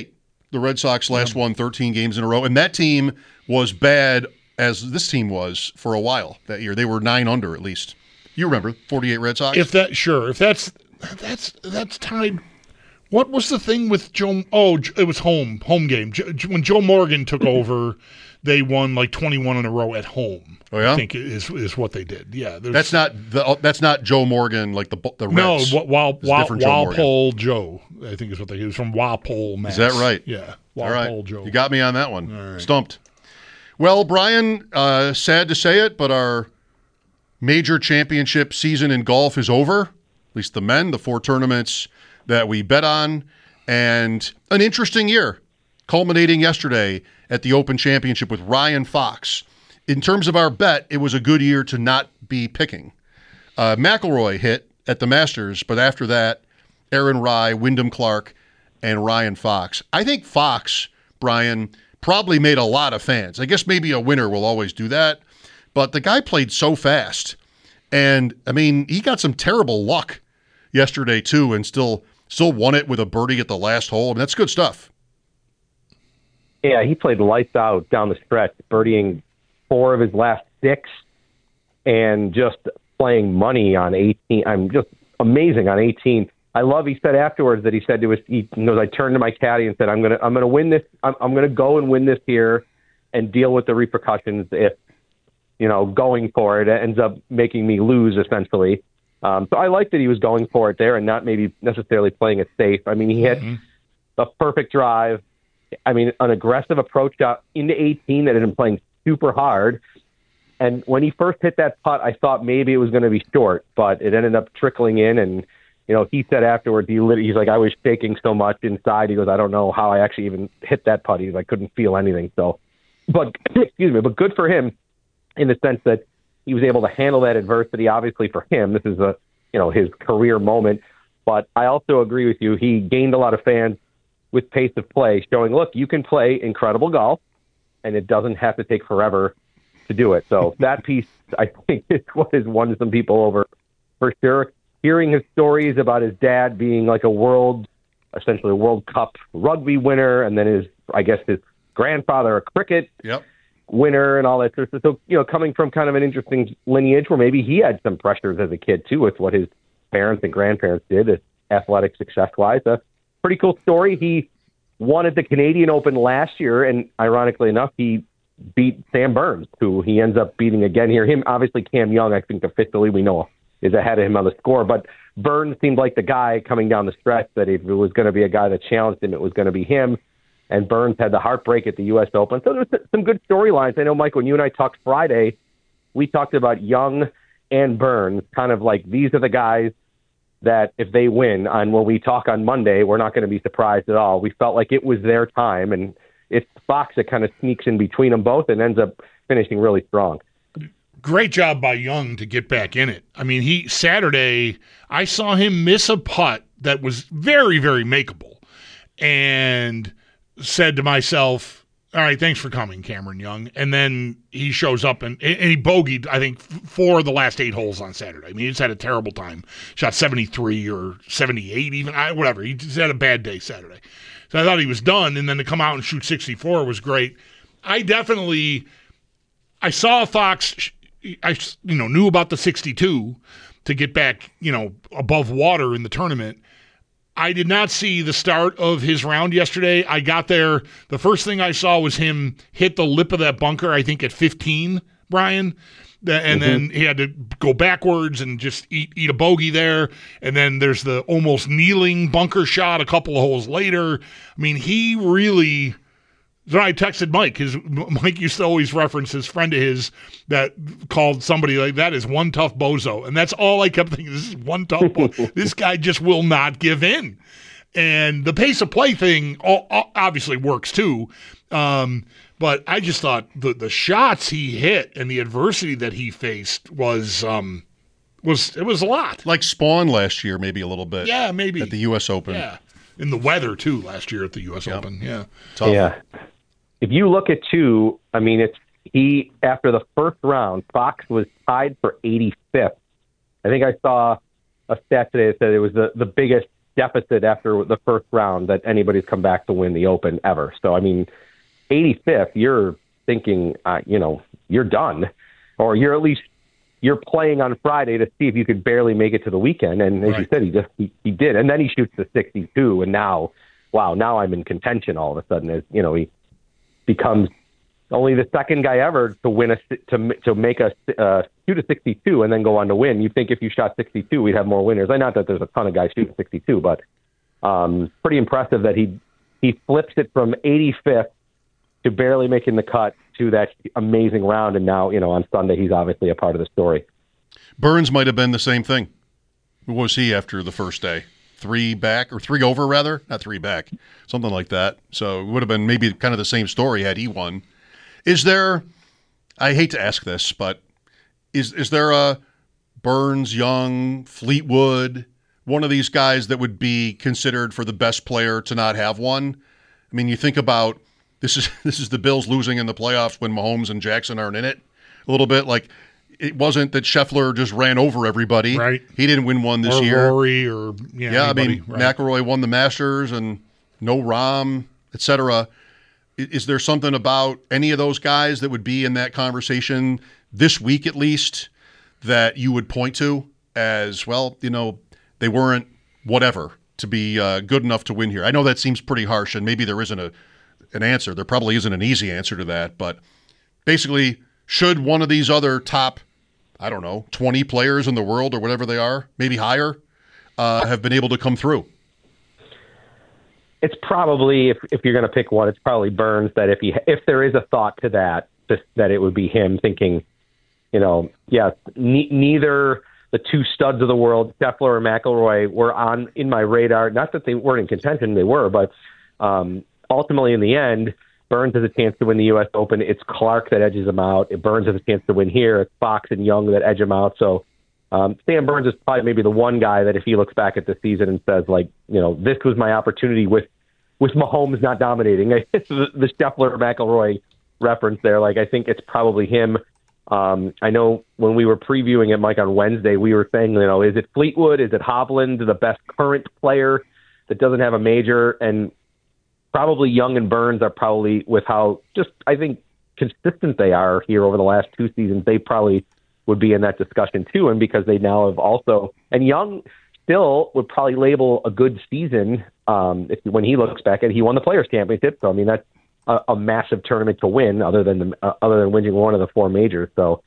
The Red Sox last won thirteen games in a row, and that team was bad as this team was for a while that year. They were nine under at least. You remember forty-eight Red Sox? If that sure, if that's that's that's tied. What was the thing with Joe? Oh, it was home home game when Joe Morgan took over. They won like twenty-one in a row at home. Oh yeah, I think is is what they did. Yeah, that's not the that's not Joe Morgan like the the Reds. No, Wal, Wal, Walpole Joe, I think is what they. He was from Walpole, Mass. Is that right? Yeah, Walpole All right. Joe. You got me on that one. All right. Stumped. Well, Brian, uh, sad to say it, but our major championship season in golf is over. At least the men, the four tournaments that we bet on, and an interesting year, culminating yesterday at the Open Championship with Ryan Fox. In terms of our bet, it was a good year to not be picking. Uh, McIlroy hit at the Masters, but after that, Aaron Rai, Wyndham Clark, and Ryan Fox. I think Fox, Brian, probably made a lot of fans. I guess maybe a winner will always do that, but the guy played so fast. And, I mean, he got some terrible luck yesterday, too, and still still won it with a birdie at the last hole. I mean, that's good stuff. Yeah, he played lights out down the stretch, birdieing four of his last six and just playing money on eighteen. I'm just amazing on eighteen. I love, he said afterwards that he said to us, he knows, I turned to my caddy and said, I'm going to, I'm going to win this. I'm, I'm going to go and win this here and deal with the repercussions if, you know, going for it ends up making me lose essentially. Um, so I like that he was going for it there and not maybe necessarily playing it safe. I mean, he hit mm-hmm. the perfect drive. I mean, an aggressive approach out into eighteen that had been playing super hard. And when he first hit that putt, I thought maybe it was going to be short, but it ended up trickling in. And, you know, he said afterwards, he lit- he's like, I was shaking so much inside. He goes, I don't know how I actually even hit that putt. He's like, I couldn't feel anything. So, but excuse me, but good for him in the sense that he was able to handle that adversity. Obviously for him, this is a, you know, his career moment, but I also agree with you. He gained a lot of fans with pace of play, showing, look, you can play incredible golf, and it doesn't have to take forever to do it. So that piece, I think, is what has won some people over for sure. Hearing his stories about his dad being like a world, essentially a World Cup rugby winner, and then his, I guess, his grandfather, a cricket yep. winner and all that sort of stuff. So, you know, coming from kind of an interesting lineage where maybe he had some pressures as a kid, too, with what his parents and grandparents did, athletic success-wise. A pretty cool story. He won at the Canadian Open last year, and ironically enough, he beat Sam Burns, who he ends up beating again here. Him, obviously, Cam Young, I think officially we know, is ahead of him on the score. But Burns seemed like the guy coming down the stretch that if it was going to be a guy that challenged him, it was going to be him. And Burns had the heartbreak at the U S Open. So there's some good storylines. I know, Mike, when you and I talked Friday, we talked about Young and Burns, kind of like these are the guys that if they win, and when we talk on Monday, we're not going to be surprised at all. We felt like it was their time, and it's Fox that kind of sneaks in between them both and ends up finishing really strong. Great job by Young to get back in it. I mean, he Saturday, I saw him miss a putt that was very, very makeable, and said to myself, all right, thanks for coming, Cameron Young. And then he shows up and, and he bogeyed, I think, four of the last eight holes on Saturday. I mean, he just had a terrible time. Shot seventy-three or seventy-eight even, I, whatever. He just had a bad day Saturday. So I thought he was done, and then to come out and shoot sixty-four was great. I definitely, I saw Fox, I you know knew about the sixty-two to get back, you know, above water in the tournament. I did not see the start of his round yesterday. I got there. The first thing I saw was him hit the lip of that bunker, I think at fifteen, Brian. And mm-hmm. then he had to go backwards and just eat eat a bogey there. And then there's the almost kneeling bunker shot a couple of holes later. I mean, he really... So I texted Mike. His Mike used to always reference his friend of his that called somebody like that is one tough bozo, and that's all I kept thinking. This is one tough bozo. This guy just will not give in, and the pace of play thing obviously works too. Um, but I just thought the the shots he hit and the adversity that he faced was um, was it was a lot. Like Spawn last year, maybe a little bit. Yeah, maybe at the U S Open. Yeah, in the weather too last year at the U S Yep. Open. Yeah, tough. Yeah. If you look at two, I mean, it's he, after the first round, Fox was tied for eighty-fifth. I think I saw a stat today that said it was the, the biggest deficit after the first round that anybody's come back to win the Open ever. So, I mean, eighty-fifth, you're thinking, uh, you know, you're done, or you're at least you're playing on Friday to see if you could barely make it to the weekend. And as right. you said, he just he, he did, and then he shoots the sixty-two, and now, wow, now I'm in contention all of a sudden. As you know, he becomes only the second guy ever to win a to to make a uh, shoot a sixty-two and then go on to win. You think if you shot sixty-two, we'd have more winners. I not that there's a ton of guys shooting sixty-two, but um, pretty impressive that he he flips it from eighty-fifth to barely making the cut to that amazing round, and now you know on Sunday he's obviously a part of the story. Burns might have been the same thing. What was he after the first day? Three back or three over rather, not three back, something like that. So it would have been maybe kind of the same story had he won. Is there, I hate to ask this, but is is there a Burns, Young, Fleetwood, one of these guys that would be considered for the best player to not have one? I mean, you think about this is this is the Bills losing in the playoffs when Mahomes and Jackson aren't in it a little bit. Like, it wasn't that Scheffler just ran over everybody. Right. He didn't win one this or year. Rory or yeah, yeah anybody. I mean, right. McIlroy won the Masters and no Rahm, et cetera. Is there something about any of those guys that would be in that conversation this week at least that you would point to as, well, you know, they weren't whatever to be uh, good enough to win here? I know that seems pretty harsh, and maybe there isn't a an answer. There probably isn't an easy answer to that, but basically, should one of these other top, I don't know, twenty players in the world or whatever they are, maybe higher, uh, have been able to come through? It's probably, if if you're going to pick one, it's probably Burns. That if he if there is a thought to that, just that it would be him thinking, you know, yeah, ne- neither the two studs of the world, Scheffler or McIlroy, were on in my radar. Not that they weren't in contention, they were, but um, ultimately in the end, Burns has a chance to win the U S Open. It's Clark that edges him out. If Burns has a chance to win here, it's Fox and Young that edge him out. So um, Sam Burns is probably maybe the one guy that if he looks back at the season and says, like, you know, this was my opportunity with with Mahomes not dominating. the, the Scheffler McIlroy reference there, like, I think it's probably him. Um, I know when we were previewing it, Mike, on Wednesday, we were saying, you know, is it Fleetwood? Is it Hovland, the best current player that doesn't have a major? And probably Young and Burns are probably, with how just, I think, consistent they are here over the last two seasons, they probably would be in that discussion too. And because they now have also, and Young still would probably label a good season um, if when he looks back at it. He won the Players' Championship. So, I mean, that's a, a massive tournament to win other than the, uh, other than winning one of the four majors. So,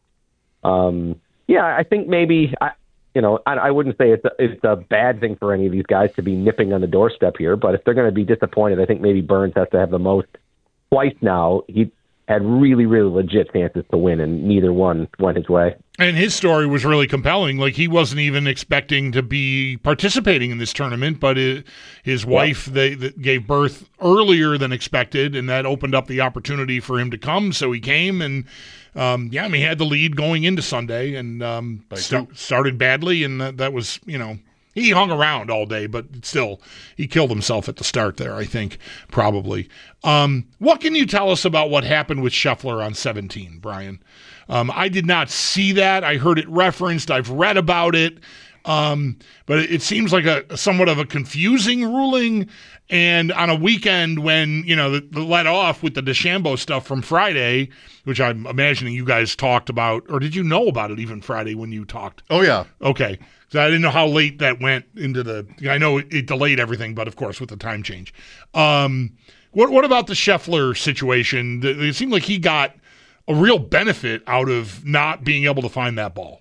um, yeah, I think maybe, I, you know, I, I wouldn't say it's a, it's a bad thing for any of these guys to be nipping on the doorstep here, but if they're going to be disappointed, I think maybe Burns has to have the most twice now. He had really, really legit chances to win, and neither one went his way. And his story was really compelling. Like, he wasn't even expecting to be participating in this tournament, but it, his wife they, they gave birth earlier than expected, and that opened up the opportunity for him to come. So he came, and um, yeah, I mean, he had the lead going into Sunday, and um, st- started badly, and that, that was, you know, he hung around all day, but still, he killed himself at the start there, I think, probably. Um, what can you tell us about what happened with Scheffler on seventeen, Brian? Um, I did not see that. I heard it referenced. I've read about it. Um, but it, it seems like a somewhat of a confusing ruling. And on a weekend when, you know, the, the let off with the DeChambeau stuff from Friday, which I'm imagining you guys talked about, or did you know about it even Friday when you talked? Oh, yeah. Okay. So I didn't know how late that went into the – I know it, it delayed everything, but, of course, with the time change. Um, what, what about the Scheffler situation? It seemed like he got a real benefit out of not being able to find that ball.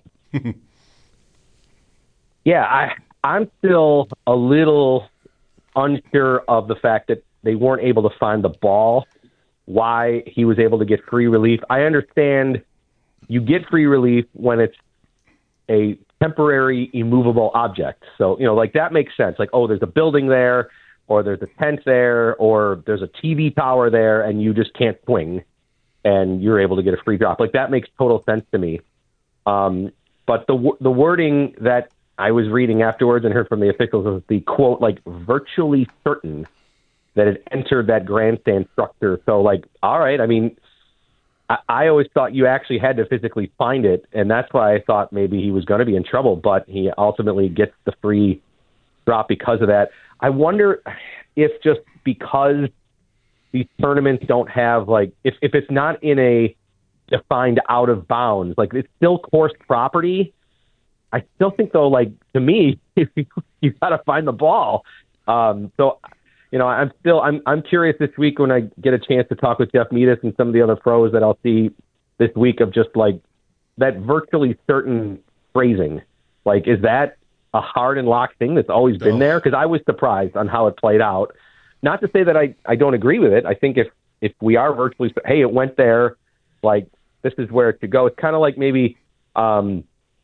Yeah, I, I'm still a little unsure of the fact that they weren't able to find the ball, why he was able to get free relief. I understand you get free relief when it's a temporary immovable object. So, you know, like that makes sense. Like, oh, there's a building there, or there's a tent there, or there's a T V tower there, and you just can't swing, and you're able to get a free drop. Like, that makes total sense to me. Um, but the the wording that I was reading afterwards and heard from the officials was the quote, like, virtually certain that it entered that grandstand structure. So, like, all right, I mean, I, I always thought you actually had to physically find it, and that's why I thought maybe he was going to be in trouble, but he ultimately gets the free drop because of that. I wonder if just because these tournaments don't have, like, if, if it's not in a defined out of bounds, like it's still course property. I still think, though, like, to me, you, you got to find the ball. Um, so, you know, I'm still I'm I'm curious this week when I get a chance to talk with Jeff Meadis and some of the other pros that I'll see this week of just like that virtually certain phrasing. Like, is that a hard and locked thing that's always been there? Because I was surprised on how it played out. Not to say that I, I don't agree with it. I think if, if we are virtually, hey, it went there, like, this is where it should go. It's kind of like maybe um,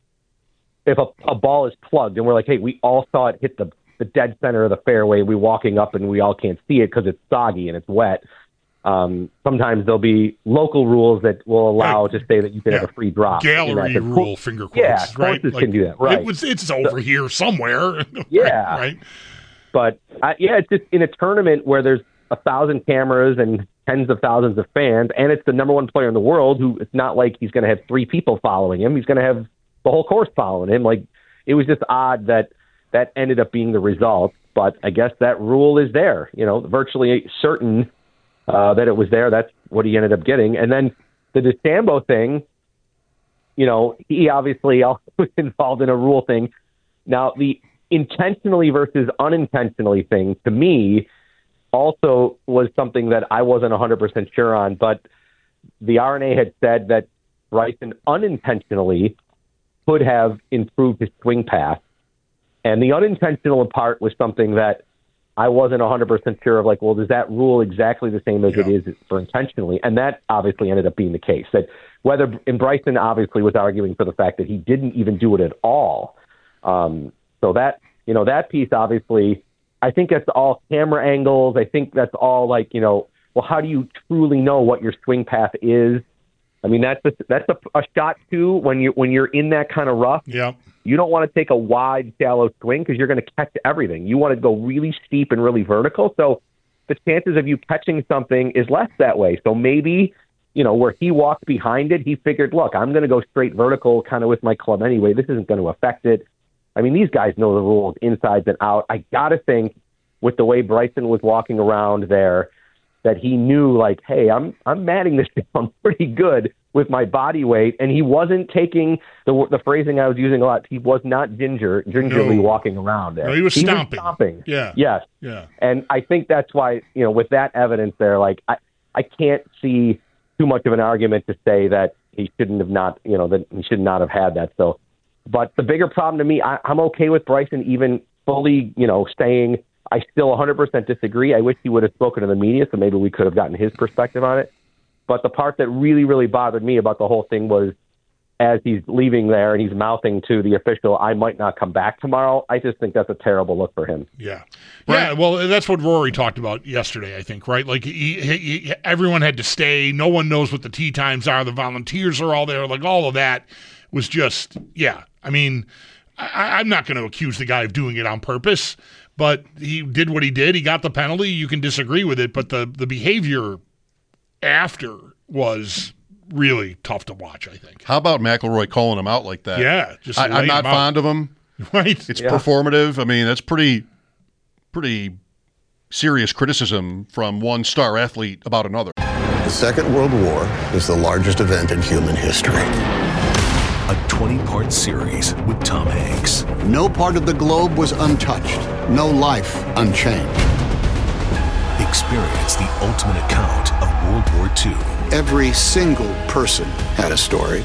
if a, a ball is plugged and we're like, hey, we all saw it hit the, the dead center of the fairway. We're walking up and we all can't see it because it's soggy and it's wet. Um, sometimes there'll be local rules that will allow to say that you can yeah. have a free drop. Gallery you know, rule, finger quotes. Yeah, right? courses Like, can do that. Right. It was, it's over so, here somewhere. Yeah. right. But, uh, yeah, it's just in a tournament where there's a thousand cameras and tens of thousands of fans, and it's the number one player in the world who it's not like he's going to have three people following him. He's going to have the whole course following him. Like, it was just odd that that ended up being the result. But I guess that rule is there, you know, virtually certain uh, that it was there. That's what he ended up getting. And then the DeChambeau thing, you know, he obviously also was involved in a rule thing. Now, the intentionally versus unintentionally thing, to me, also was something that I wasn't one hundred percent sure on. But the R N A had said that Bryson unintentionally could have improved his swing path. And the unintentional part was something that I wasn't one hundred percent sure of, like, well, does that rule exactly the same as yeah. it is for intentionally? And that obviously ended up being the case. That whether, and Bryson obviously was arguing for the fact that he didn't even do it at all. Um, so that, you know, that piece, obviously, I think that's all camera angles. I think that's all like, you know, well, how do you truly know what your swing path is? I mean, that's a, that's a, a shot too when you when you're in that kind of rough. Yeah. You don't want to take a wide, shallow swing because you're going to catch everything. You want to go really steep and really vertical. So the chances of you catching something is less that way. So maybe, you know, where he walked behind it, he figured, look, I'm going to go straight vertical kind of with my club anyway. This isn't going to affect it. I mean, these guys know the rules inside and out. I got to think with the way Bryson was walking around there that he knew, like, hey, I'm I'm matting this down pretty good with my body weight, and he wasn't taking the the phrasing I was using a lot. He was not ginger gingerly no. walking around there. No, he was he stomping. Was stomping. Yeah. Yes. Yeah. And I think that's why, you know, with that evidence there, like I I can't see too much of an argument to say that he shouldn't have not, you know, that he should not have had that. So, but the bigger problem to me, I, I'm okay with Bryson even fully, you know, saying I still one hundred percent disagree. I wish he would have spoken to the media, so maybe we could have gotten his perspective on it. But the part that really, really bothered me about the whole thing was as he's leaving there and he's mouthing to the official, I might not come back tomorrow. I just think that's a terrible look for him. Yeah. Yeah, well, that's what Rory talked about yesterday, I think, right? Like, he, he, he, everyone had to stay. No one knows what the tee times are. The volunteers are all there. Like, all of that was just, yeah. I mean, I, I'm not going to accuse the guy of doing it on purpose, but he did what he did. He got the penalty. You can disagree with it, but the, the behavior after was really tough to watch, I think. How about McIlroy calling him out like that? Yeah. Just I, I'm not fond of him. Right. It's yeah. performative. I mean, that's pretty, pretty serious criticism from one star athlete about another. The Second World War is the largest event in human history. A twenty-part series with Tom Hanks. No part of the globe was untouched. No life unchanged. Experience the ultimate account of World War Two. Every single person had a story.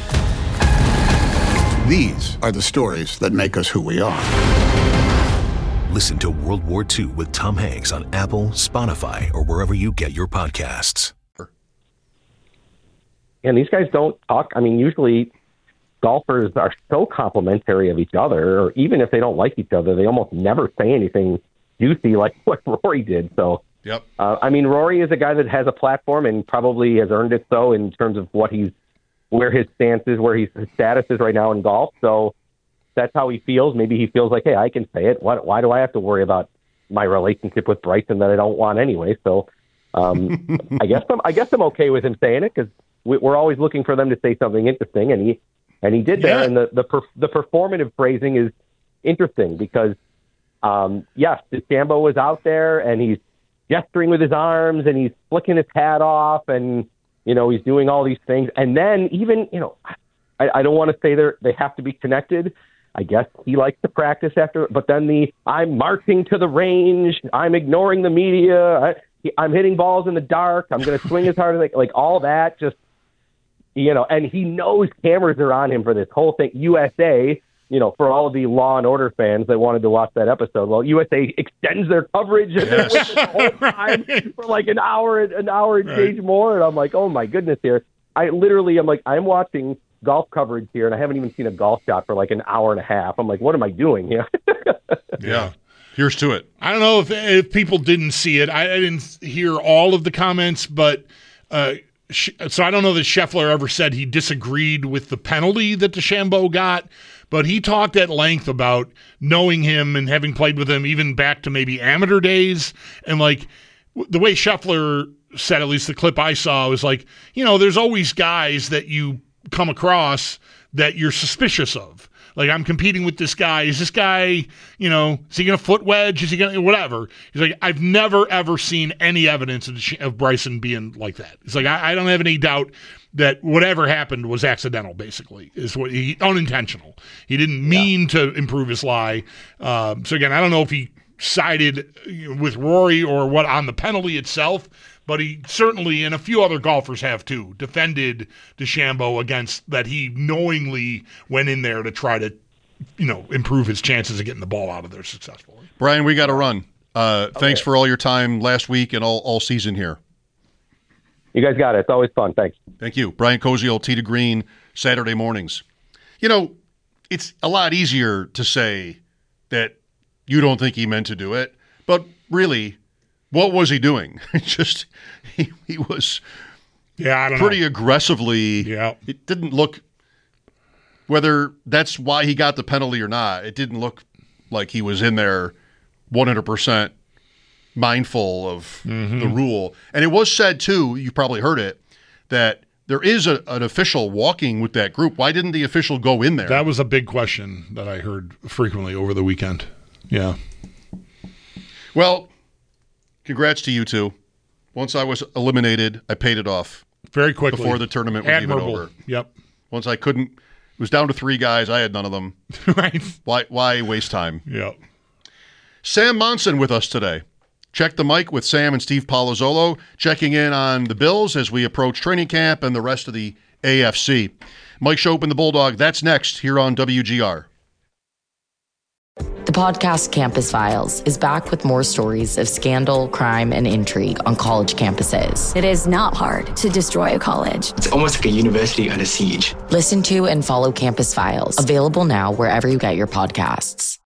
These are the stories that make us who we are. Listen to World War Two with Tom Hanks on Apple, Spotify, or wherever you get your podcasts. And these guys don't talk. I mean, usually golfers are so complimentary of each other, or even if they don't like each other, they almost never say anything juicy like what Rory did. So, yep. Uh, I mean, Rory is a guy that has a platform and probably has earned it so in terms of what he's, where his stance is, where he's, his status is right now in golf. So that's how he feels. Maybe he feels like, hey, I can say it. Why, why do I have to worry about my relationship with Bryson that I don't want anyway? So um, I guess I'm, I guess I'm okay with him saying it because we, we're always looking for them to say something interesting, and he and he did there. Yeah. And the the per, the performative phrasing is interesting because Um, yes, DeChambeau was out there, and he's gesturing with his arms, and he's flicking his hat off, and, you know, he's doing all these things. And then even, you know, I, I don't want to say they they have to be connected. I guess he likes to practice after, but then the I'm marching to the range, I'm ignoring the media, I, I'm hitting balls in the dark, I'm going to swing as hard as I like all that. Just, you know, and he knows cameras are on him for this whole thing. U S A, you know, for all of the Law and Order fans that wanted to watch that episode, well, U S A extends their coverage and they're with it the whole time for like an hour, an hour and change more, and I'm like, oh my goodness, here. I literally, I'm like, I'm watching golf coverage here, and I haven't even seen a golf shot for like an hour and a half. I'm like, what am I doing here? Yeah. Here's to it. I don't know if if people didn't see it. I, I didn't hear all of the comments, but uh, sh- so I don't know that Scheffler ever said he disagreed with the penalty that DeChambeau got, but he talked at length about knowing him and having played with him even back to maybe amateur days. And like w- the way Scheffler said, at least the clip I saw, was like, you know, there's always guys that you come across that you're suspicious of. Like, I'm competing with this guy. Is this guy, you know, is he going to foot wedge? Is he going to, whatever. He's like, I've never, ever seen any evidence of, of Bryson being like that. It's like, I, I don't have any doubt that whatever happened was accidental, basically, is what he, unintentional. He didn't mean yeah. to improve his lie. Um, so again, I don't know if he sided with Rory or what on the penalty itself, but he certainly, and a few other golfers have too, defended DeChambeau against that he knowingly went in there to try to, you know, improve his chances of getting the ball out of there successfully. Brian, we got to run. Uh, Okay. Thanks for all your time last week and all, all season here. You guys got it. It's always fun. Thanks. Thank you. Brian Koziol, Tee to Green, Saturday mornings. You know, it's a lot easier to say that you don't think he meant to do it, but really, what was he doing? Just he, he was yeah, I don't pretty know. aggressively. Yeah. It didn't look, whether that's why he got the penalty or not, it didn't look like he was in there one hundred percent mindful of Mm-hmm. the rule. And it was said, too, you probably heard it, that there is a, an official walking with that group. Why didn't the official go in there? That was a big question that I heard frequently over the weekend. Yeah. Well, congrats to you two. Once I was eliminated, I paid it off. Very quickly. Before the tournament was Admirable. even over. Yep. Once I couldn't, it was down to three guys. I had none of them. Right. Why, why waste time? Yep. Sam Monson with us today. Check the mic with Sam and Steve Palazzolo, checking in on the Bills as we approach training camp and the rest of the A F C. Mike Shope and the Bulldog, that's next here on W G R. The podcast Campus Files is back with more stories of scandal, crime, and intrigue on college campuses. It is not hard to destroy a college. It's almost like a university under siege. Listen to and follow Campus Files, available now wherever you get your podcasts.